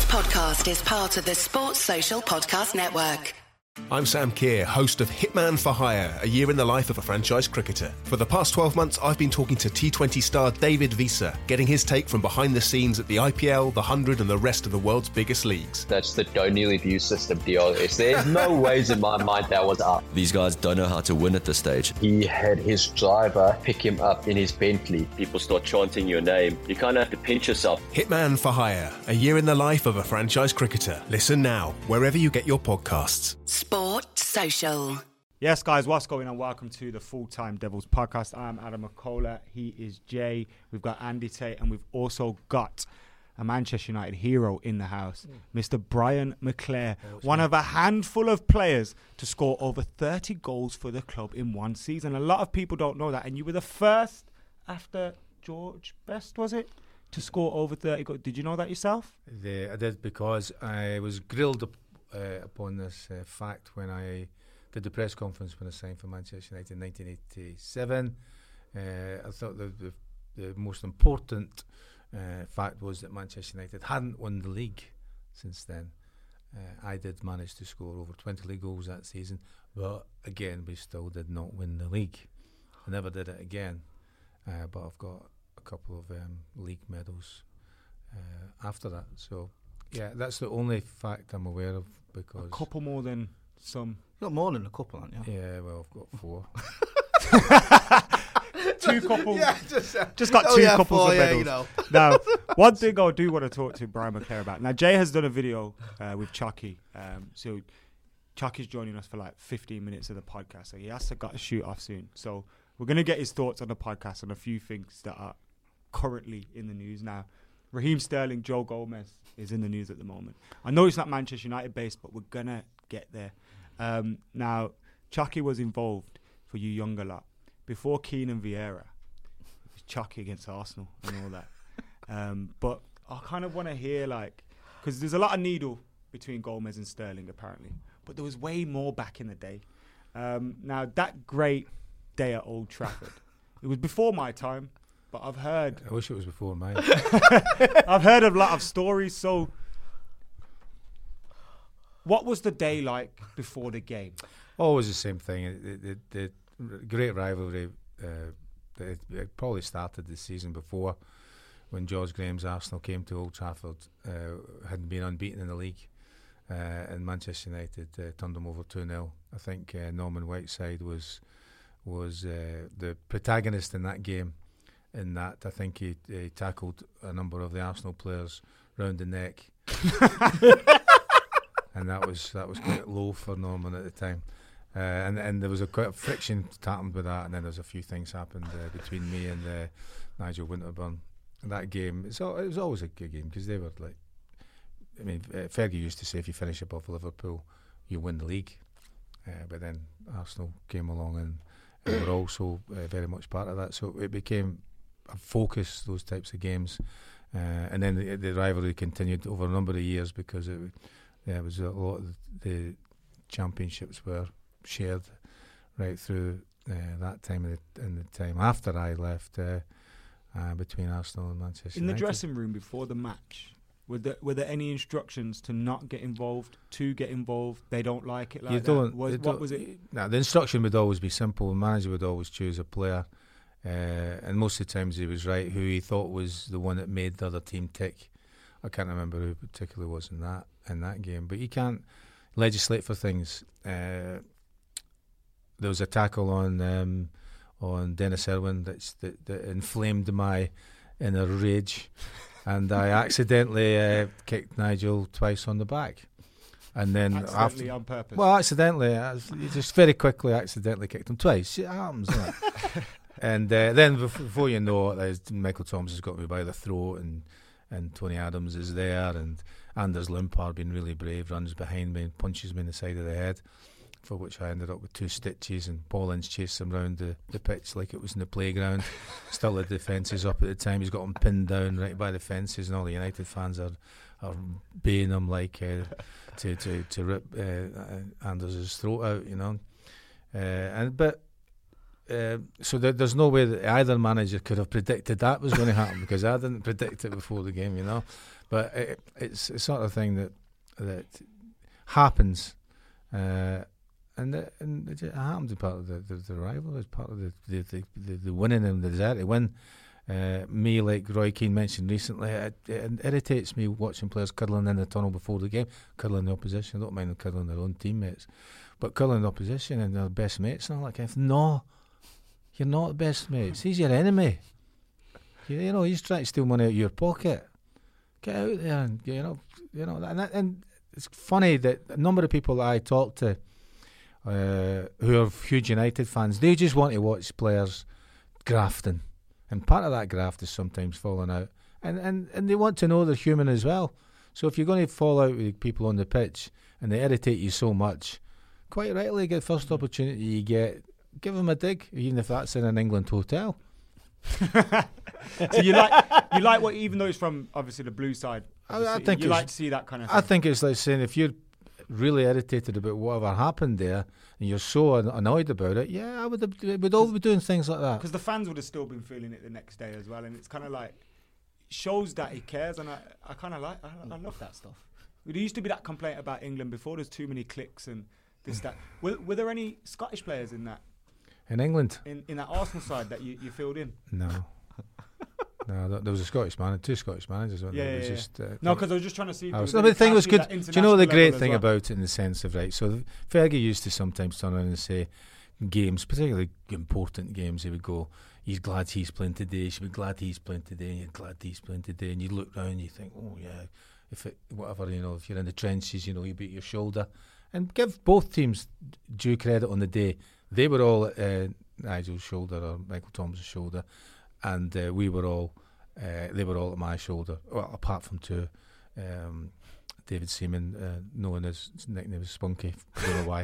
podcast is part of the Sports Social Podcast Network. I'm Sam Keir, host of Hitman for Hire, a year in the life of a franchise cricketer. For the past 12 months, I've been talking to T20 star David Visa, getting his take from behind the scenes at the IPL, the 100 and the rest of the world's biggest leagues. That's the D'O'Neill view system deal. There's no ways in my mind that was up. These guys don't know how to win at this stage. He had his driver pick him up in his Bentley. People start chanting your name. You kind of have to pinch yourself. Hitman for Hire, a year in the life of a franchise cricketer. Listen now, wherever you get your podcasts. Sport Social. Yes, guys, what's going on? Welcome to the Full-Time Devils podcast. I'm Adam McCullough. He is Jay. We've got Andy Tate, and we've also got a Manchester United hero in the house, Mr. Brian McClair, one of a handful of players to score over 30 goals for the club in one season. A lot of people don't know that, and you were the first after George Best, was it, to score over 30 goals? Did you know that yourself? I did, because I was grilled upon this fact when I did the press conference when I signed for Manchester United in 1987. I thought the most important fact was that Manchester United hadn't won the league since then. I did manage to score over 20 league goals that season, but again, we still did not win the league. I never did it again, but I've got a couple of league medals after that. So yeah, that's the only fact I'm aware of. Because a couple more than some. You've got more than a couple, haven't you? Yeah, well, I've got 4. Two couples. Yeah, just got two couples 4, of medals. you know. Now, one thing I do want to talk to Brian McClair about. Now, Jay has done a video with Chucky. So Chucky's joining us for like 15 minutes of the podcast. So he has to got to shoot off soon. So we're going to get his thoughts on the podcast and a few things that are currently in the news now. Raheem Sterling, Joe Gomez is in the news at the moment. I know it's not Manchester United based, but we're going to get there. Now, Chucky was involved, for you younger lot, before Keane and Vieira. It was Chucky against Arsenal and all that. But I kind of want to hear, like, because there's a lot of needle between Gomez and Sterling, apparently. But there was way more back in the day. Now, that great day at Old Trafford, it was before my time. But I've heard... I wish it was before mine. I've heard a lot of stories. So, what was the day like before the game? Always the same thing. The great rivalry it probably started the season before, when George Graham's Arsenal came to Old Trafford, hadn't been unbeaten in the league, and Manchester United turned them over 2-0. I think Norman Whiteside was the protagonist in that game. In that, I think he tackled a number of the Arsenal players round the neck, and that was quite low for Norman at the time. And there was quite a friction happened with that, and then there's a few things happened between me and Nigel Winterburn. That game, it was always a good game, because they were like, I mean, Fergie used to say, if you finish above Liverpool, you win the league. But then Arsenal came along and were also very much part of that, so it became a focus, those types of games, and then the rivalry continued over a number of years, because it was a lot of the championships were shared right through that time and the time after I left, between Arsenal and Manchester in the United. dressing room before the match. Were there any instructions to not get involved, to get involved? They don't like it like that. What was it? No, the instruction would always be simple. The manager would always choose a player, and most of the times he was right, who he thought was the one that made the other team tick. I can't remember who particularly was in that game, but you can't legislate for things. There was a tackle on Dennis Irwin that inflamed my inner rage. And I accidentally kicked Nigel twice on the back. And then accidentally on purpose? Well, accidentally. Just very quickly accidentally kicked him twice. It happens, doesn't it? And then before you know it, Michael Thomas has got me by the throat, and Tony Adams is there, and Anders Limpar, being really brave, runs behind me and punches me in the side of the head, for which I ended up with 2 stitches, and Paul Ince chased him round the pitch like it was in the playground. Still had the fences up at the time. He's got him pinned down right by the fences, and all the United fans are baying him like to rip Anders' throat out, you know. So there's no way that either manager could have predicted that was going to happen, because I didn't predict it before the game, you know. But it's a sort of thing that happens, and it happens as part of the rival, as part of the winning and the desire to win. Me, like Roy Keane mentioned recently, it irritates me watching players cuddling in the tunnel before the game, cuddling the opposition. I don't mind them cuddling their own teammates, but cuddling the opposition and their best mates and all that kind of thing. No, you're not the best mates. He's your enemy. You know, he's trying to steal money out of your pocket. Get out there, and and it's funny that a number of people that I talk to, who are huge United fans, they just want to watch players grafting. And part of that graft is sometimes falling out. And they want to know they're human as well. So if you're going to fall out with people on the pitch and they irritate you so much, quite rightly, get the first opportunity you get, give them a dig, even if that's in an England hotel. So you like what, even though it's from obviously the blue side, I think you like to see that kind of thing. I think it's like saying, if you're really irritated about whatever happened there and you're so annoyed about it, yeah, we'd all be doing things like that. Because the fans would have still been feeling it the next day as well, and it's kind of like shows that he cares, and I kind of I love that stuff. There used to be that complaint about England before, there's too many clicks and this, that. Were there any Scottish players in that? In England? In that Arsenal side that you filled in? No. No, there was two Scottish managers. Wasn't there? It was just, no, because I was just trying to see. The thing was good. Do you know the great thing about it, in the sense of, right? So Fergie used to sometimes turn around and say, games, particularly important games, he would go, "He's glad he's playing today. You should be glad he's playing today. You're glad he's playing today." And you look round, and you think, "Oh yeah, if you're in the trenches, you beat your shoulder." And give both teams due credit on the day. They were all at Nigel's shoulder or Michael Thomas's shoulder, and we were all. They were all at my shoulder, well, apart from two. David Seaman, known as, his nickname was Spunky, I don't know why.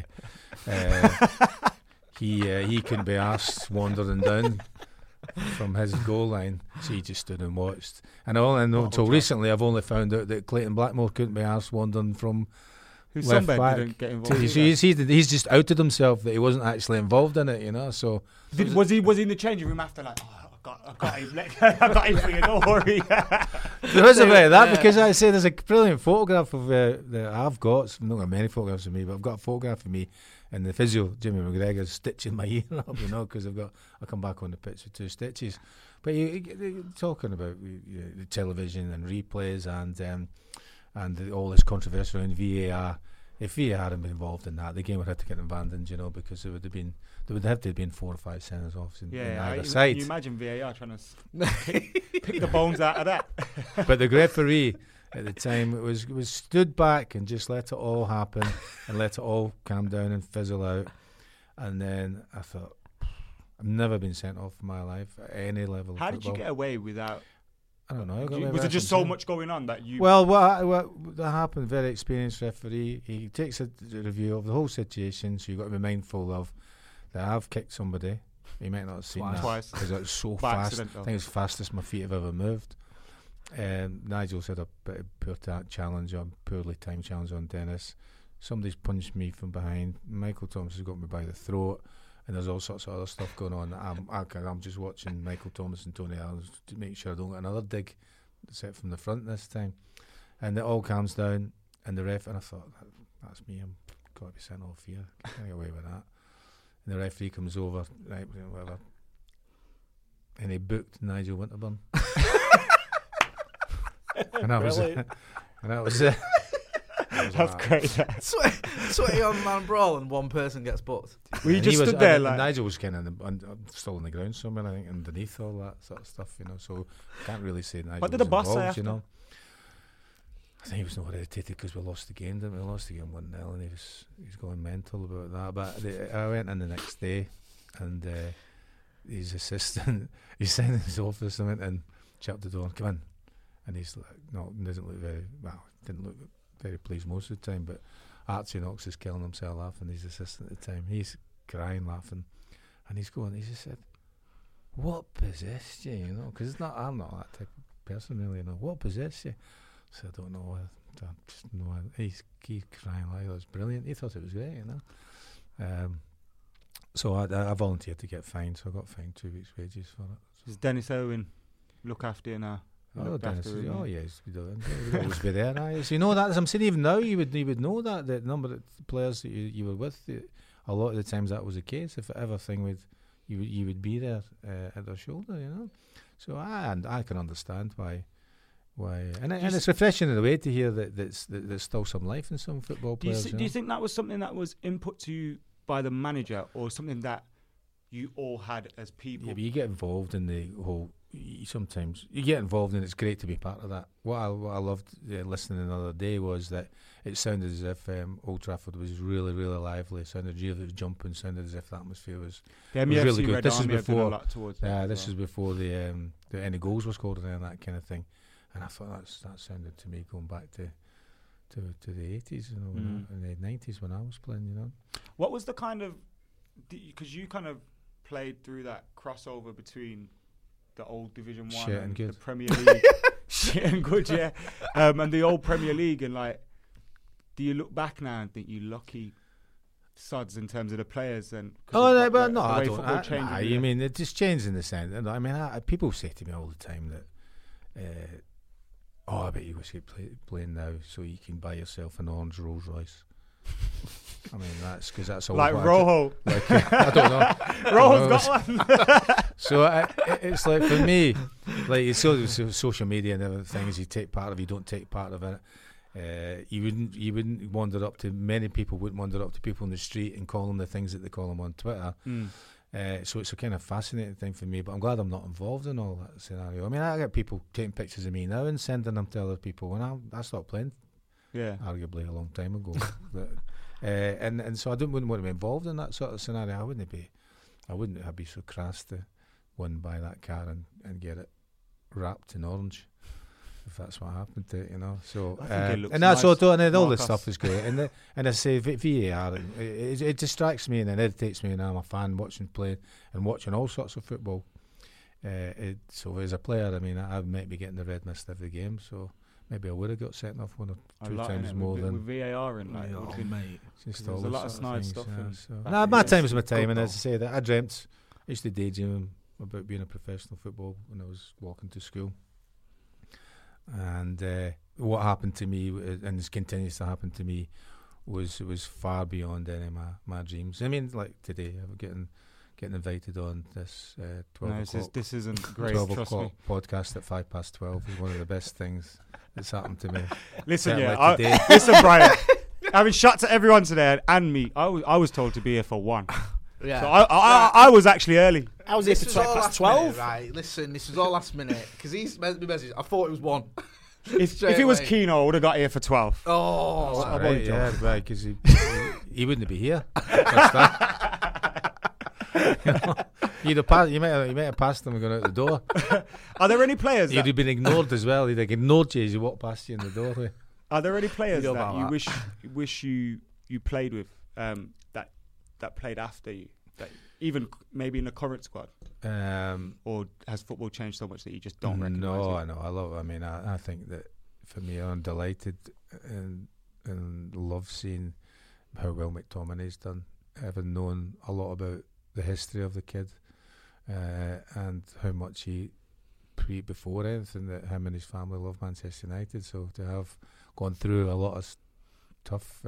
He couldn't be arsed wandering down from his goal line, so he just stood and watched. And until recently, I've only found out that Clayton Blackmore couldn't be arsed wandering from left back. Didn't get involved. He's just outed himself that he wasn't actually involved in it, So was he in the changing room after, like, I got him for you, don't worry. There was a bit of that, because I say there's a brilliant photograph of that I've got. I've not got many photographs of me, but I've got a photograph of me and the physio, Jimmy McGregor, stitching my ear up, because I come back on the pitch with 2 stitches. But you're talking about the television and replays and all this controversy around VAR. If VAR hadn't been involved in that, the game would have to get abandoned, because there would have to have been 4 or 5 centres offs in either side. Can you imagine VAR trying to pick the bones out of that? But the referee at the time was stood back and just let it all happen and let it all calm down and fizzle out. And then I thought, I've never been sent off in my life at any level of How football. did you get away without? I don't know. Was it just so much going on that you? Well, what that happened? Very experienced referee. He takes a review of the whole situation, so you've got to be mindful of that. I've kicked somebody. You might not have seen that twice because it was so fast. I think it was the fastest my feet have ever moved. Nigel's had a bit of poorly timed challenge on Dennis. Somebody's punched me from behind. Michael Thomas has got me by the throat. And there's all sorts of other stuff going on. I'm just watching Michael Thomas and Tony Adams to make sure I don't get another dig set from the front this time. And it all calms down. And the ref, and I thought, that's me. I'm got to be sent off here. Can't get away with that. And the referee comes over, right, whatever. And he booked Nigel Winterburn. and that was it. That's great. Sweaty on man brawl and one person gets booked. Well, you just stood there like... Nigel was kind of still on the ground somewhere, I think, underneath all that sort of stuff, so can't really say Nigel what did the boss say after? I think he was not irritated because we lost the game, didn't we? We lost the game 1-0 and he was going mental about that. But I went in the next day and his assistant, he sent in his office and went in, shut the door, come in. And he's like, no, didn't look very pleased most of the time, but Archie Knox is killing himself laughing, his assistant at the time. He's crying, laughing, and he just said, what possessed you, because I'm not that type of person really, what possessed you? So I don't know, I just know, he's crying like that. Was brilliant. He thought it was great, so I volunteered to get fined, so I got fined 2 weeks wages for it. Does Dennis Irwin look after you now? Oh, Dennis, oh yes, we'd always be there. Aye. So you know that, as I'm saying, even now you would know that the number of players that you were with, a lot of the times that was the case. If everything you would be there at their shoulder, you know. So I can understand why, and it's refreshing in a way to hear that there's still some life in some football players. Do you think that was something that was input to you by the manager, or something that you all had as people? Yeah, but you get involved in the whole. Sometimes you get involved, and it's great to be part of that. What I loved listening the other day was that it sounded as if Old Trafford was really, really lively. It sounded really jumping. Sounded as if the atmosphere was really good. This is before. This is before the any goals were scored and that kind of thing. And I thought that sounded to me going back to the 80s, you know, and the 90s when I was playing. You know, what was the kind of, because you kind of played through that crossover between the old Division 1 and the Premier League. Shit and good, yeah. And the old Premier League, and like, do you look back now and think you lucky sods in terms of the players? And I don't. I mean, it just changed in the sense. I mean, people say to me all the time that, I bet you wish you'd playing now so you can buy yourself an orange Rolls Royce. I mean, that's because that's all. Like Rojo. I don't know. Rojo's got one. So it's like, for me, like, it's social media and other things you take part of, you don't take part of it. You wouldn't wander up to, many people wouldn't wander up to people in the street and call them the things that they call them on Twitter. So it's a kind of fascinating thing for me, but I'm glad I'm not involved in all that scenario. I mean, I get people taking pictures of me now and sending them to other people when I stopped playing. Yeah, arguably a long time ago. But, and so I wouldn't want to be involved in that sort of scenario. I wouldn't be so crass to win by that car and get it wrapped in orange, if that's what happened to it, you know. So and that's nice. And all this stuff is great. And I say VAR, it distracts me and it irritates me, and I'm a fan watching all sorts of football. So as a player, I mean, I might be getting the red mist every game, so maybe I would have got sent off one or two times more than with VAR and like. Oh, mate, there's a lot of snide stuff. My time was my time, and as I say, that I used to daydream about being a professional football when I was walking to school. And what happened to me, and continues to happen to me, was far beyond any of my dreams. I mean, like today, I'm getting invited on this 12 o'clock. This isn't great. 12 o'clock podcast at 12:05 is one of the best things that's happened to me. Listen, listen, Brian. Having shot to everyone today and me, I was told to be here for 1. Yeah. So I was actually early. I was here for 12:12. Right, listen, this was all last minute because he's message. I thought it was 1. If it was Keno, I would have got here for 12. Oh, right, yeah, right, because he wouldn't be here. You might have passed them and gone out the door. Are there any players? You'd have been ignored as well. He'd have ignored you as you walked past you in the doorway. Are there any players that you wish you played with that played after you, that even maybe in the current squad? Or has football changed so much that you just don't recognise it? No, I love it. I mean, I think that for me, I'm delighted and love seeing how well McTominay's done, having known a lot about the history of the kid and how much he before anything that him and his family love Manchester United. So to have gone through a lot of tough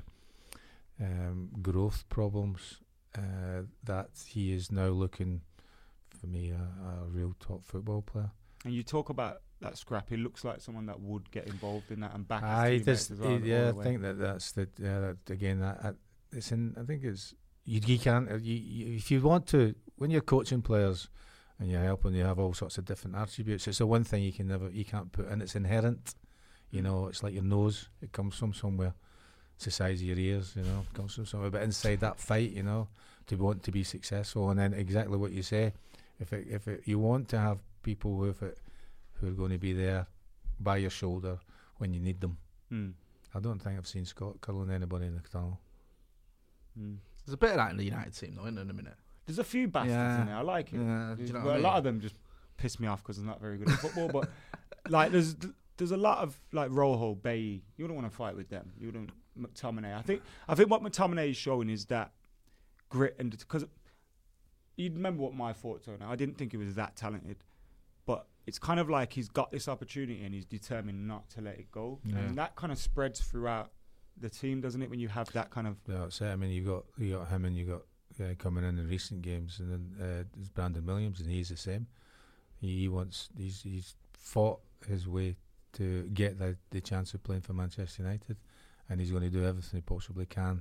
growth problems, that he is now looking, for me, a real top football player. And you talk about that scrap. He looks like someone that would get involved in that and back his teammates as well. I think that's the again. It's in. I think it's. You can't. If you want to, when you're coaching players and you're helping, you have all sorts of different attributes. It's the one thing you can't put in. It's inherent. You know, it's like your nose. It comes from somewhere. It's the size of your ears. You know, it comes from somewhere. But inside that fight, you know, to want to be successful, and then exactly what you say. If you want to have people who are going to be there by your shoulder when you need them. I don't think I've seen Scott curling anybody in the tunnel. There's a bit of that in the United team, though, isn't there, in a minute? There's a few bastards in there. I like it. Yeah, do you know a lot of them just piss me off because they're not very good at football. But like, there's a lot of like Rojo, Bailly. You don't want to fight with them. You don't. McTominay. I think what McTominay is showing is that grit, and because you remember what my thoughts are now. I didn't think he was that talented, but it's kind of like he's got this opportunity and he's determined not to let it go. Yeah. And that kind of spreads throughout the team, doesn't it? When you have that kind of Yeah, that's it. I mean, you got him, and you got coming in recent games, and then there's Brandon Williams, and he's the same. He's fought his way to get the chance of playing for Manchester United, and he's going to do everything he possibly can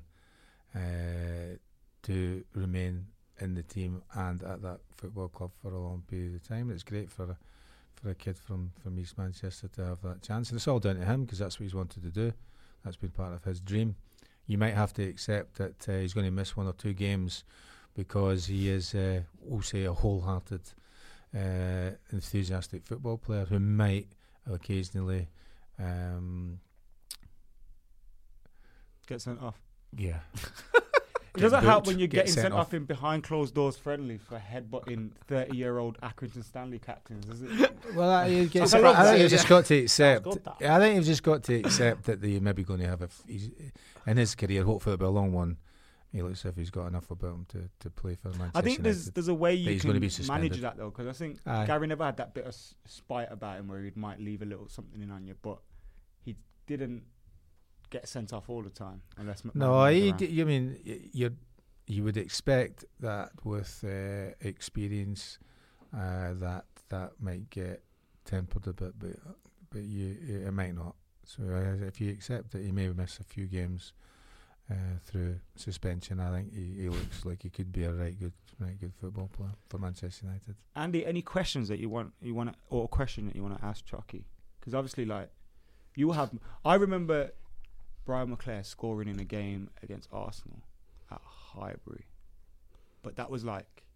to remain in the team and at that football club for a long period of time. It's great for a kid from East Manchester to have that chance, and it's all down to him because that's what he's wanted to do. That's been part of his dream. You might have to accept that he's going to miss 1 or 2 games because he is, we'll say, a wholehearted, enthusiastic football player who might occasionally get sent off. Yeah. It doesn't booked, help when you're get getting sent sent off off in behind closed doors friendly for headbutting 30-year-old Accrington Stanley captains, is it? Well, I think I you've just got to accept. Good, that. I think you've just got to accept that you're maybe going to have in his career. Hopefully, it'll be a long one. He looks as if he's got enough about him to play for Manchester I think United. there's a way you he's can gonna be manage suspended. that though, because I think Aye. Gary never had that bit of spite about him where he might leave a little something in on you, but he didn't get sent off all the time unless McMahon No, was around. you mean you would expect that with experience that might get tempered a bit, but it might not. So if you accept that he may miss a few games through suspension, I think he looks like he could be a right good football player for Manchester United. Andy, any questions that you want or a question that you want to ask Chucky? Because obviously, like you have, I remember Brian McClare scoring in a game against Arsenal at Highbury, but that was like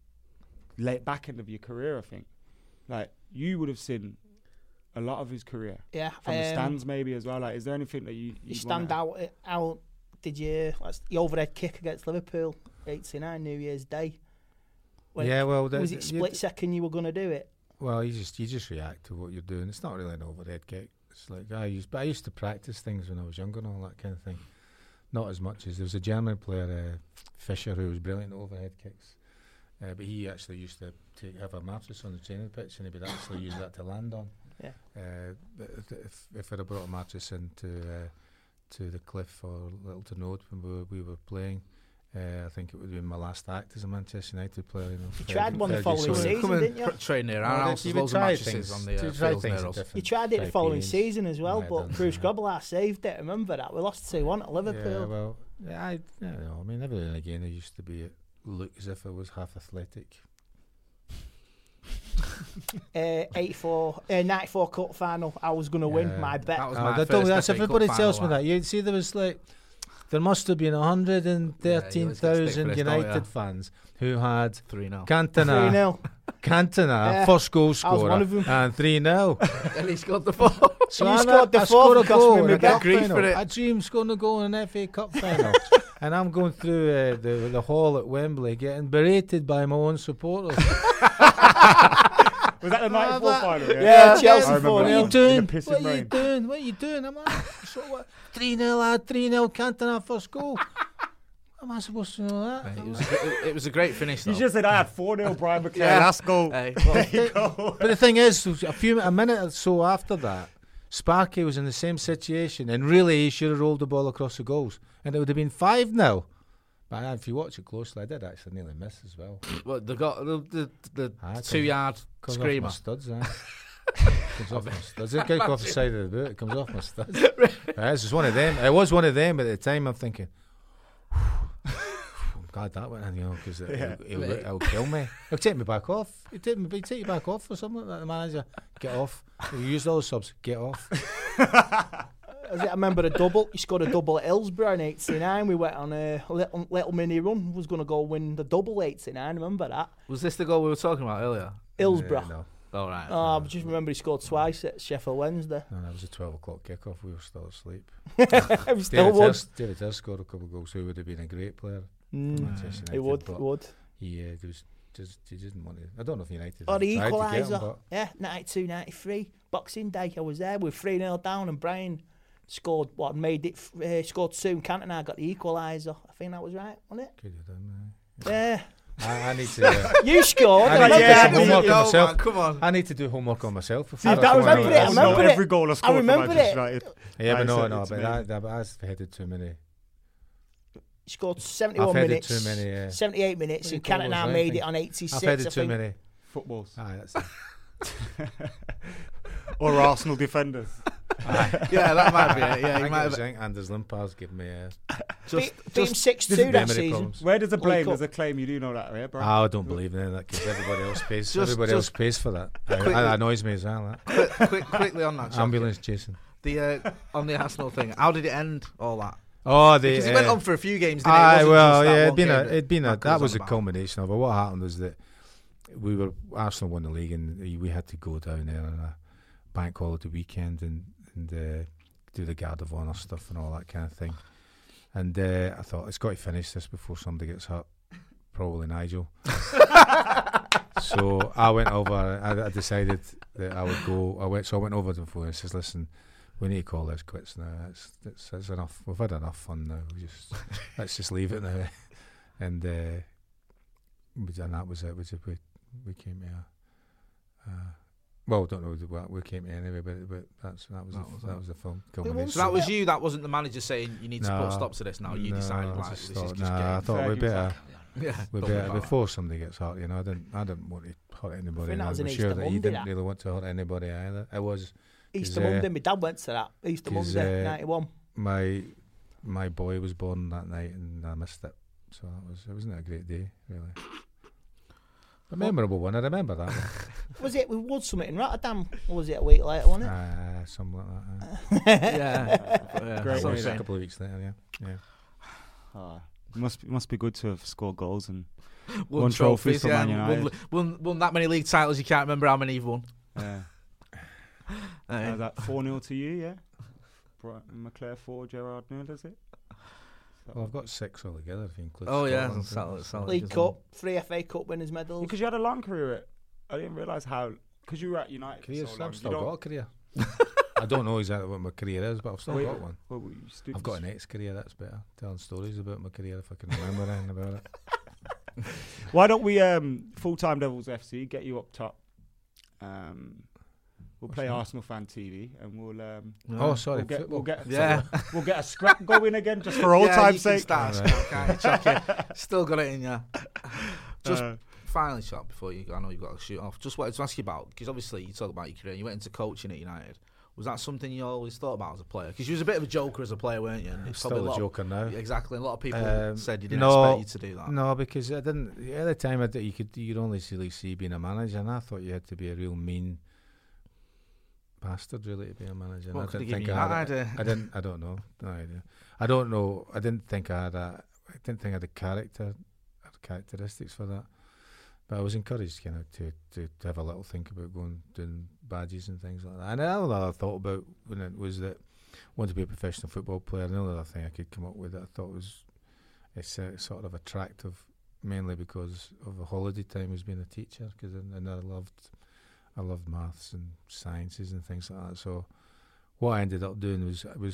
late back end of your career, I think. Like you would have seen a lot of his career, from the stands maybe as well. Like, is there anything that you stand out? How did you? The overhead kick against Liverpool, 89 New Year's Day. Yeah, well, was it split second you were going to do it? Well, you just react to what you're doing. It's not really an overhead kick. It's like I used to practice things when I was younger and all that kind of thing. Not as much as there was a German player, Fischer, who was brilliant at overhead kicks. But he actually used to have a mattress on the training pitch, and he would actually use that to land on. Yeah. But if I'd have brought a mattress into to the Cliff or Littleton Road when we were playing, I think it would have been my last act as a Manchester United player. You tried one the following season, didn't you? Train near our house, there's loads of mattresses on the fields near us. You tried it the following season as well, but Bruce Grobbelaar saved it. Remember that? We lost 2-1 at Liverpool. Yeah, well, I don't know. I mean, every now and again, I used to look as if I was half athletic. 94 cup final. I was going to win. My bet. That was my first FA everybody Cup tells me final, that. You see, there must have been 113,000 United fans who had 3-0. Cantona, 3-0. first goal I was scorer, one of them. and 3-0. And he scored the 4. So You I scored the I 4th scored a because goal we in a made that cup grief final. for it. I dreamed scoring a goal in an FA Cup final, and I'm going through the hall at Wembley getting berated by my own supporters. Was that the 94 final? Yeah, Chelsea I remember 4-0. What are you In the doing? pissing What are you rain. doing? What are you doing? I'm like, so what? 3-0, lad, 3-0, Cantona first goal. How am I supposed to know that? It was a great finish, though. You just said I had 4-0 Brian McClare. Yeah. Last goal. Hey, There you go. But the thing is, a minute or so after that, Sparky was in the same situation, and really he should have rolled the ball across the goals, and it would have been 5-0. But if you watch it closely, I did actually nearly miss as well. well, they got the 2-yard Comes screamer. off my studs, comes off my studs. It goes off the side of the boot. It comes off my studs. This is one of them. It was one of them at the time. I'm thinking, I'm glad that went in, because it'll kill me. It'll take me back off. It'll take you back off or something like that. The manager, get off. You used all the subs. Get off. I remember a double. He scored a double at Hillsborough in 89. We went on a little mini run. Was going to go win the double 89. Remember that? Was this the goal we were talking about earlier? Hillsborough. No. All right. I just remember he scored twice at Sheffield Wednesday. No, that was a 12 o'clock kickoff. We were still asleep. He still would. David Hurst scored a couple of goals, so he would have been a great player. He would. He didn't want to. I don't know if United. Or the tried to get him, equaliser. but Yeah, 92, 93. Boxing Day. I was there. We were 3-0 down, and Brian scored what made it. Scored 2. Cantona got the equaliser. I think that was right, wasn't it? could have done. Yeah. I need to. You scored. I need to do Yeah, some homework go, on myself. man, come on. I need to do homework on myself. See, before if that I was come remember on it, I here. remember every goal I scored for remember Manchester it. United. Yeah, but I no, said no, it to but me. I've headed too many. He scored 71 I've headed minutes. too many, yeah. 78 minutes. What do you And call Cantona those, made anything? it on 86. I've headed I too think. many. Footballs. Aye, that's it. Or Arsenal defenders. Yeah, that might be it. I Yeah, you think might I have think Anders Limpard's given me a. Beat him 6-2 that memory season. problems. Where does the blame? Cup. There's a claim. You do know that, right, bro? I don't believe in that because everybody else pays. Just- everybody else pays for that. That annoys me as well. That. quickly on that. Ambulance chasing. The on the Arsenal thing. How did it end? All that. Oh, Because it went on for a few games. Didn't it? It Aye, wasn't well, just that yeah, one it'd been game that goes was on a about. culmination of it. What happened was that Arsenal won the league and we had to go down there on a bank holiday weekend and do the Guard of Honour stuff and all that kind of thing. And I thought it's got to finish this before somebody gets hurt, probably Nigel. So I went over. I decided that I would go. I went over to the phone and says, "Listen, we need to call this quits now. It's enough. We've had enough fun now. Let's just leave it now." And that was it. We came here. Well, don't know what we came here anyway, but that was the film culmination. So that was you. That wasn't the manager saying you need to put a stop to this now. You decided I like just this thought, is just I game. thought we better. Yeah, We better before somebody gets hurt. You know, I didn't want to hurt anybody. think that And was I an was Easter sure that he Monday, didn't that. really want to hurt anybody either. It was Easter 'cause, Monday. My dad went to that. Easter 'cause, Monday, 91. my boy was born that night and I missed it, so it wasn't a great day really. A memorable one. I remember that one. Was it with Woodsummit in Rotterdam? Or was it a week later, wasn't it? Something like that. Yeah, Great It was night, a then. couple of weeks later. Yeah. Must be good to have scored goals and won won trophies trophies. for Yeah, Man United. won that many league titles. You can't remember how many you've won. That 4-0 to you, yeah. McClare 4, Gerrard 0, does it? Well, I've got 6 altogether if you include. Oh yeah, Scotland. solid. League Cup, 3 FA Cup winners medals. Because you had a long career. I didn't realise how. Because you were at United Career, for so long. I've still got a career. I don't know exactly what my career is, but I've still got one. I've got an ex-career, that's better. Telling stories about my career if I can remember anything about it. Why don't we, full-time Devils FC, get you up top? We'll play Arsenal Fan TV and we'll. Oh, sorry, We'll get Yeah. we'll get a scrap going again just for old time's sake. Start a scrap, can't you? Chuck it. Still got it in you. Just finally, shot before you. I know you've got to shoot off. Just wanted to ask you about, because obviously you talk about your career. You went into coaching at United. Was that something you always thought about as a player? Because you was a bit of a joker as a player, weren't you? And I'm it's still probably a joker now. Exactly. A lot of people said you didn't no, expect you to do that. No, because I didn't. At the time, you could only really see being a manager, and I thought you had to be a real mean bastard really to be a manager. And What I could didn't have think given you that idea? I didn't. I don't know. No idea. I don't know. I didn't think I had a. I didn't think I had the characteristics for that. But I was encouraged, kind of, to have a little think about doing badges and things like that. And another I thought about when it was that I wanted to be a professional football player. Another thing I could come up with that I thought was it's sort of attractive, mainly because of the holiday time as being a teacher. Because I loved maths and sciences and things like that. So what I ended up doing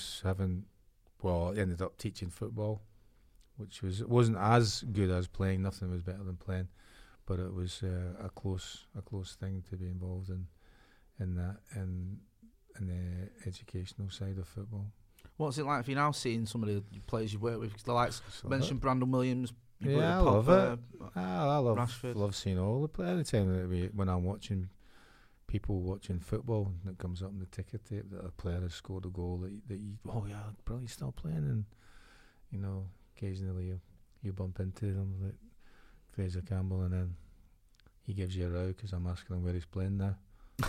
I ended up teaching football, which wasn't as good as playing. Nothing was better than playing. But it was a close thing to be involved in the educational side of football. What's it like for you now seeing some of the players you've worked with? Because the likes mentioned Brandon Williams. Yeah, I love it. I Rashford. love seeing all the players. Anytime that when I'm watching people watching football, and it comes up in the ticker tape that a player has scored a goal that you, oh yeah, bro, he's still playing, and occasionally you bump into them like Fraser Campbell, and then he gives you a row because I'm asking him where he's playing now.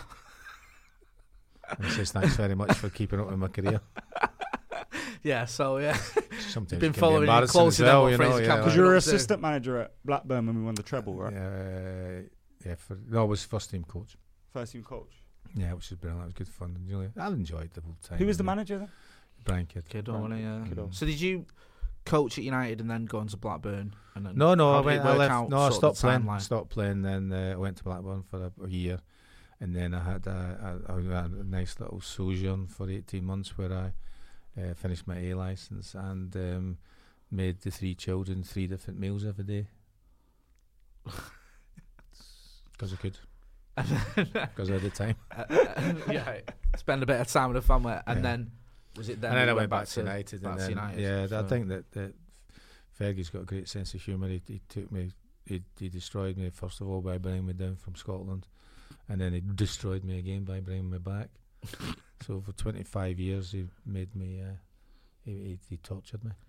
And he says thanks very much for keeping up with my career. Yeah, so yeah. Sometimes been it can be following you embarrassing closer as well, than what Fraser Campbell. Because you were assistant manager at Blackburn when we won the treble, right? I was first team coach. First team coach. Yeah, which was brilliant. It was good fun. I enjoyed the whole time. Who was the manager then? Brian Kidd. Kiddo. So did you coach at United and then go on to Blackburn? And then No, how I did it went. I work left. out, No, I sort of stopped the playing. timeline? Stopped playing. Then I went to Blackburn for a year, and then I had a nice little sojourn for 18 months where I finished my A license and made the 3 children 3 different meals every day. Because I could. Because I had the time. Yeah, spend a bit of time with the family, and then was it then? And then you I went back to United. back And to then, United, yeah, so. I think that Fergie's got a great sense of humour. He took me, he destroyed me first of all by bringing me down from Scotland, and then he destroyed me again by bringing me back. So for 25 years he made me, he tortured me.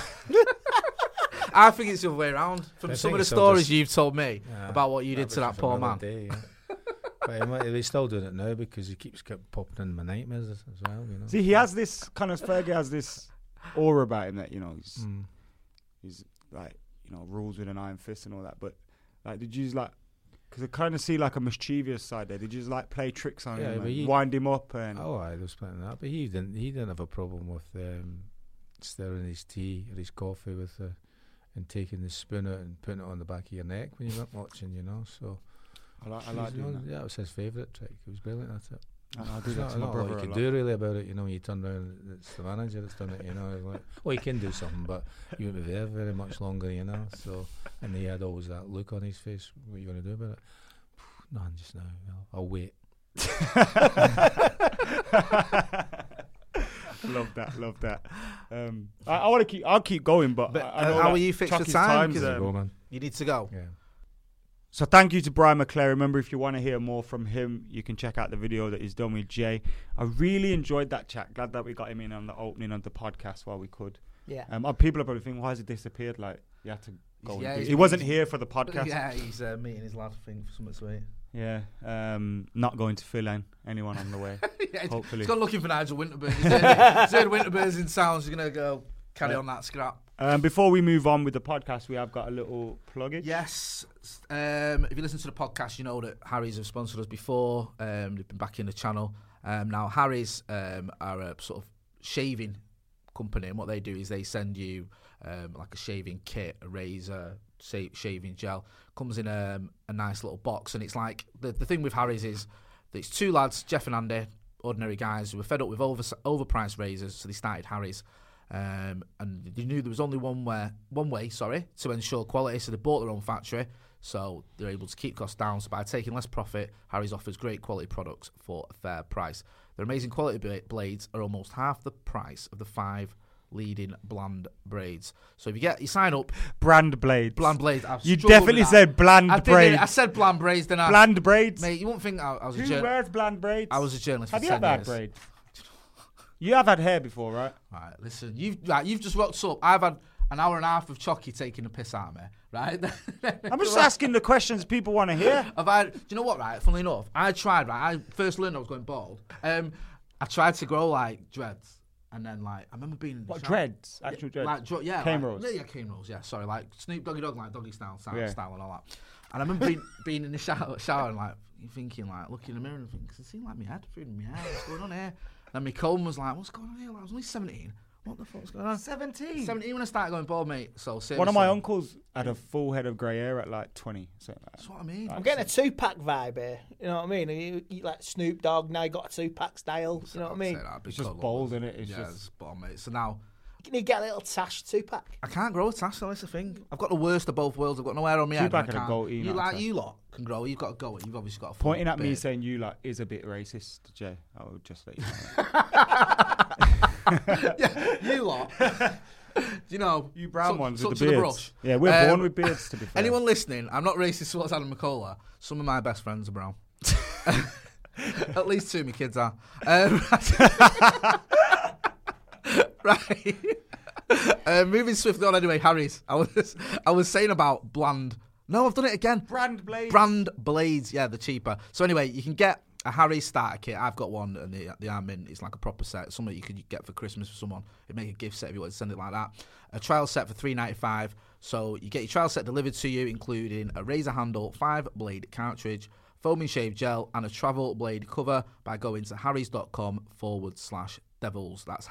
I think it's the other way around. From some of the stories you've told me Yeah, about what you did to that poor man. Day, yeah. But he's still doing it now because he keeps popping in my nightmares as well. You know. See, he has this kind of Fergie has this aura about him that he's like rules with an iron fist and all that. But like, did you like? Because I kind of see like a mischievous side there. Did you just like play tricks on him, and wind him up? And I was playing that, but he didn't have a problem with stirring his tea or his coffee with and taking the spoon out and putting it on the back of your neck when you weren't watching. So I like doing that. Yeah, it was his favourite trick. He was brilliant at it. I do that to my not brother. what you can do really about it. When you turn around, and it's the manager that's done it. Like, well, you can do something, but you won't be there very much longer. So, and he had always that look on his face. What are you going to do about it? None just now. I'll wait. Love that. I want to keep. I'll keep going, but I know how that are you fixed for Chucky's time? time's, Go, man. You need to go. Yeah. So thank you to Brian McClare. Remember, if you want to hear more from him, you can check out the video that he's done with Jay. I really enjoyed that chat. Glad that we got him in on the opening of the podcast while we could. Yeah. People are probably thinking, why has he disappeared? Like, he had to go. Yeah, he wasn't here for the podcast. Yeah, he's meeting his lad thing for something sweet. Yeah. Not going to fill in anyone on the way. Yeah, hopefully. He's gone looking for Nigel Winterburn. He's heard Winterbur's in sounds. He's going to go carry on that scrap. Before we move on with the podcast, we have got a little plug-in. Yes. If you listen to the podcast, you know that Harry's have sponsored us before. They've been back in the channel. Now, Harry's are a sort of shaving company, and what they do is they send you like a shaving kit, a razor, shaving gel. Comes in a nice little box, and it's like the thing with Harry's is that it's two lads, Jeff and Andy, ordinary guys who were fed up with overpriced razors, so they started Harry's. And they knew there was only one way to ensure quality, so they bought their own factory, so they're able to keep costs down. So by taking less profit, Harry's offers great quality products for a fair price. Their amazing quality blades are almost half the price of the 5 leading bland braids. So if you sign up, Bland blades. You definitely said bland braids. I said bland braids, didn't I? Bland braids. Mate, you wouldn't think I was a Who wears bland braids? I was a journalist. Have for you 10 ever had years. braids? You have had hair before, right? Right, listen, you've just rocked up. I've had an hour and a half of Chucky taking a piss out of me, right? I'm just asking the questions people want to hear. Do you know what, right? Funnily enough, I first learned I was going bald. I tried to grow like dreads, and then like I remember being in the shower. Dreads? Actual dreads? Like, yeah, cane like, rolls? Yeah, cane rolls, yeah, sorry, like Snoop Doggy Dogg, like doggy style and all that. And I remember being in the shower and like thinking, like looking in the mirror and thinking, does it seem like my head through my hair? What's going on here? And my comb was like, what's going on here? Like, I was only 17. What the fuck's going on? 17? 17 when I started going bald, mate. So one of my uncles had a full head of grey hair at like 20. That's what I mean. I'm getting a 2-pack vibe here. You know what I mean? You like Snoop Dogg, now you got a 2-pack style. You know what I mean? It's just bold, isn't it? It's yeah, just it's bomb, mate. So now Can you get a little tash 2-pack? I can't grow a tash, though, that's the thing. I've got the worst of both worlds. I've got no hair on my head. 2-pack and a goatee. You lot can grow. You've got a goatee. You've obviously got a Pointing at beard. me saying you lot is a bit racist, Jay. I would just let you know. Yeah, you lot. You know, you brown ones with the beards. beards. Yeah, we're born with beards, to be fair. Anyone listening, I'm not racist towards Adam McCullough. Some of my best friends are brown. At least 2 of my kids are. Right. Moving swiftly on anyway, Harry's. I was saying about bland. No, I've done it again. Brand blades. Yeah, the cheaper. So anyway, you can get a Harry's starter kit. I've got one, and the I'm in. It's like a proper set. Something you could get for Christmas for someone. It'd make a gift set if you want to send it like that. A trial set for $3.95. So you get your trial set delivered to you, including a razor handle, 5-blade cartridge, foaming shave gel, and a travel blade cover by going to harrys.com/devils. That's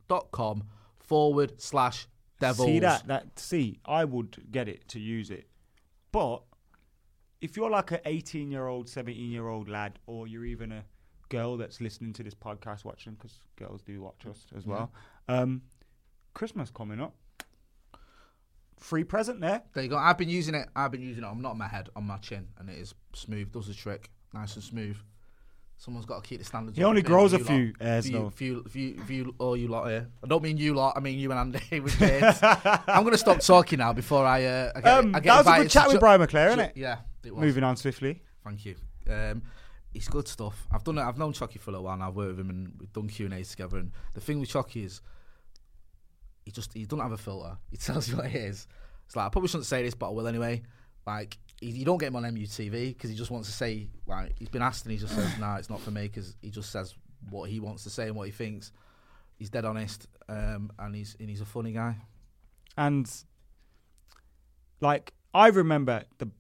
harrys.com/devils. See, I would get it to use it. But if you're like an 18-year-old, 17-year-old lad, or you're even a girl that's listening to this podcast, watching, because girls do watch us as well, Christmas coming up. free present there. There you go. I've been using it. I'm not on my head, on my chin, and it is smooth. Does the trick, nice and smooh. Someone's got to keep the standards. He only grows a few hairs though. You lot here. I don't mean you lot. I mean you and Andy with James. I'm going to stop talking now before I get that was a good chat with Brian McClare, isn't it? Yeah, it was. Moving on swiftly. Thank you. It's good stuff. I've known Chucky for a little while. And I've worked with him and we've done Q&As together. And the thing with Chucky is, he doesn't have a filter. He tells you what it is. It's like, I probably shouldn't say this, but I will anyway. Like, you don't get him on MUTV because he just wants to say, like, he's been asked and he just says, nah, it's not for me, because he just says what he wants to say and what he thinks. He's dead honest, and he's a funny guy. And, like, I remember the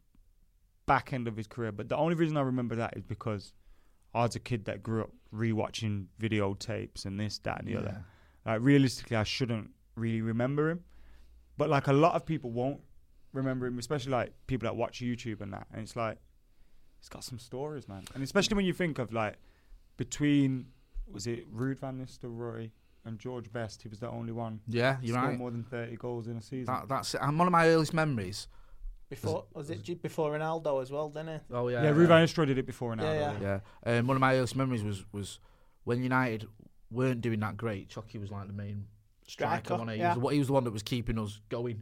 back end of his career, but the only reason I remember that is because I was a kid that grew up rewatching videotapes and this, that, and the other. Like, realistically, I shouldn't really remember him. But, like, a lot of people won't remember him, especially, like, people that watch YouTube and that. And it's like, it's got some stories, man. And especially when you think of, like, between, was it Ruud van Nistelrooy and George Best, he was the only one. Yeah, you're right. More than 30 goals in a season. That's it. And one of my earliest memories. Before Ronaldo as well, didn't it? Oh, yeah. Yeah, Ruud van Nistelrooy did it before Ronaldo. Yeah. One of my earliest memories was when United weren't doing that great. Chucky was like the main striker. He was the one that was keeping us going.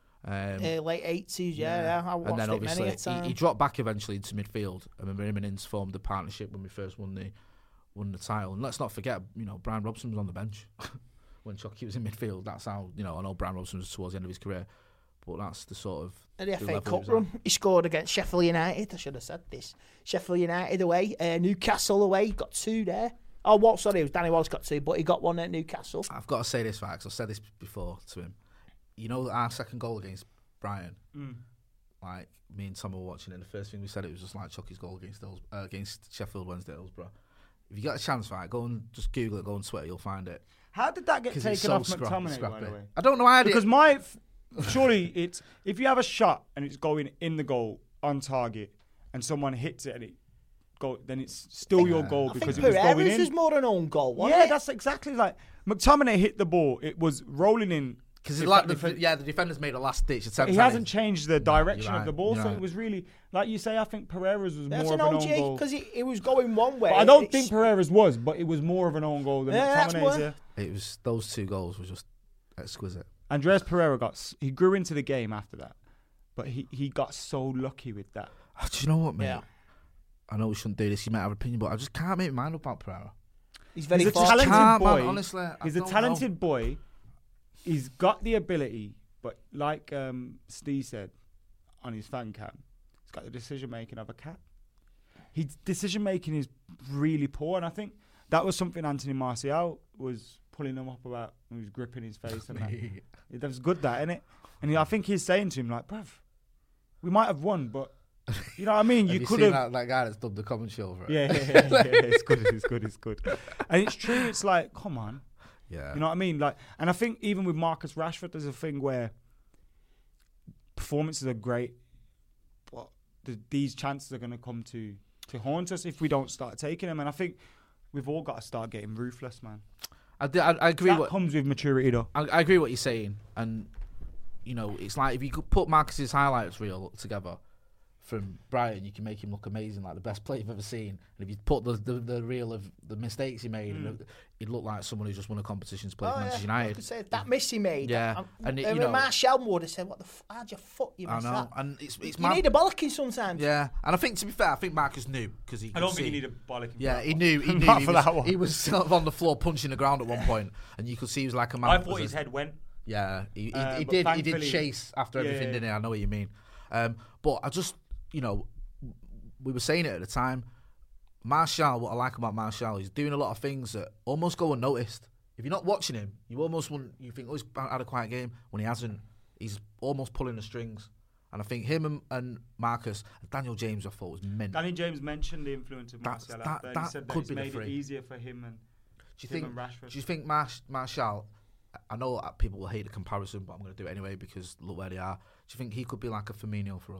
Late 80s, I watched and then it obviously many a time. he dropped back eventually into midfield. I remember him and Ince formed the partnership when we first won the title. And let's not forget, Brian Robson was on the bench when Chucky was in midfield. That's how, I know Brian Robson was towards the end of his career, but that's the sort of the FA Cup run. He scored against Sheffield United. I should have said this. Sheffield United away, Newcastle away. Got 2 there. Oh, it was Danny Wallace got 2, but he got 1 at Newcastle. I've got to say this, facts. I've said this before to him. Our second goal against Brighton, like, me and Tom were watching it, and the first thing we said, it was just like Chucky's goal against Sheffield Wednesday Hillsborough. If you get a chance, right, go and just Google it, go on Twitter, you'll find it. How did that get taken off McTominay, by the way? I don't know how because surely it's, if you have a shot and it's going in the goal on target and someone hits it and it then it's still your goal because it was going in. Perez was more an own goal, wasn't it? That's exactly like McTominay hit the ball. It was rolling in. Because the defenders made a last ditch attempt. He hasn't changed the direction of the ball, so it was really, like you say, I think Pereira's was more of an own goal. Because it was going one way. But I don't think Pereira's was, but it was more of an own goal than McTominay's. It was, those 2 goals were just exquisite. Andreas Pereira he grew into the game after that, but he got so lucky with that. Do you know what, mate? Yeah. I know we shouldn't do this. You might have an opinion, but I just can't make my mind up about Pereira. He's a talented boy. Man, honestly, he's a talented boy. He's got the ability, but like Steve said on his fan cam, he's got the decision-making of a cat. His decision-making is really poor, and I think that was something Anthony Martial was pulling him up about when he was gripping his face. And that was good, that, innit? And I think he's saying to him, like, bruv, we might have won, but you know what I mean? You could have that guy that's dubbed the commentary over it. Yeah, it's good. And it's true, it's like, come on. Yeah. You know what I mean? Like, and I think even with Marcus Rashford, there's a thing where performances are great, but these chances are going to come to haunt us if we don't start taking them. And I think we've all got to start getting ruthless, man. I agree. That comes with maturity, though. I agree what you're saying. And, it's like if you could put Marcus's highlights reel together from Brighton, you can make him look amazing, like the best player you've ever seen. And if you put the reel of the mistakes he made, he'd look like someone who just won a competition to play for Manchester United. I could say that miss he made. Yeah, and Martial would have said, "What the how'd you fuck you?" I know, that? And it's you need a bollocking sometimes. Yeah, and I think to be fair, Marcus knew because he. I don't think you need a bollocking. Yeah, he knew. Not for that one. He was sort of on the floor punching the ground at one point, and you could see he was like a man. I thought his head went. Yeah, he did. He did chase after everything, didn't he? I know what you mean. But I just, we were saying it at the time. Martial, what I like about Martial, he's doing a lot of things that almost go unnoticed. If you're not watching him, you think, oh, he's had a quiet game. When he hasn't, he's almost pulling the strings. And I think him and Marcus, Daniel James, I thought was mental. Daniel James mentioned the influence of Martial. He said that it's made it easier for him and Rashford. Do you think Martial? I know people will hate the comparison, but I'm going to do it anyway because look where they are. Do you think he could be like a Firmino for us?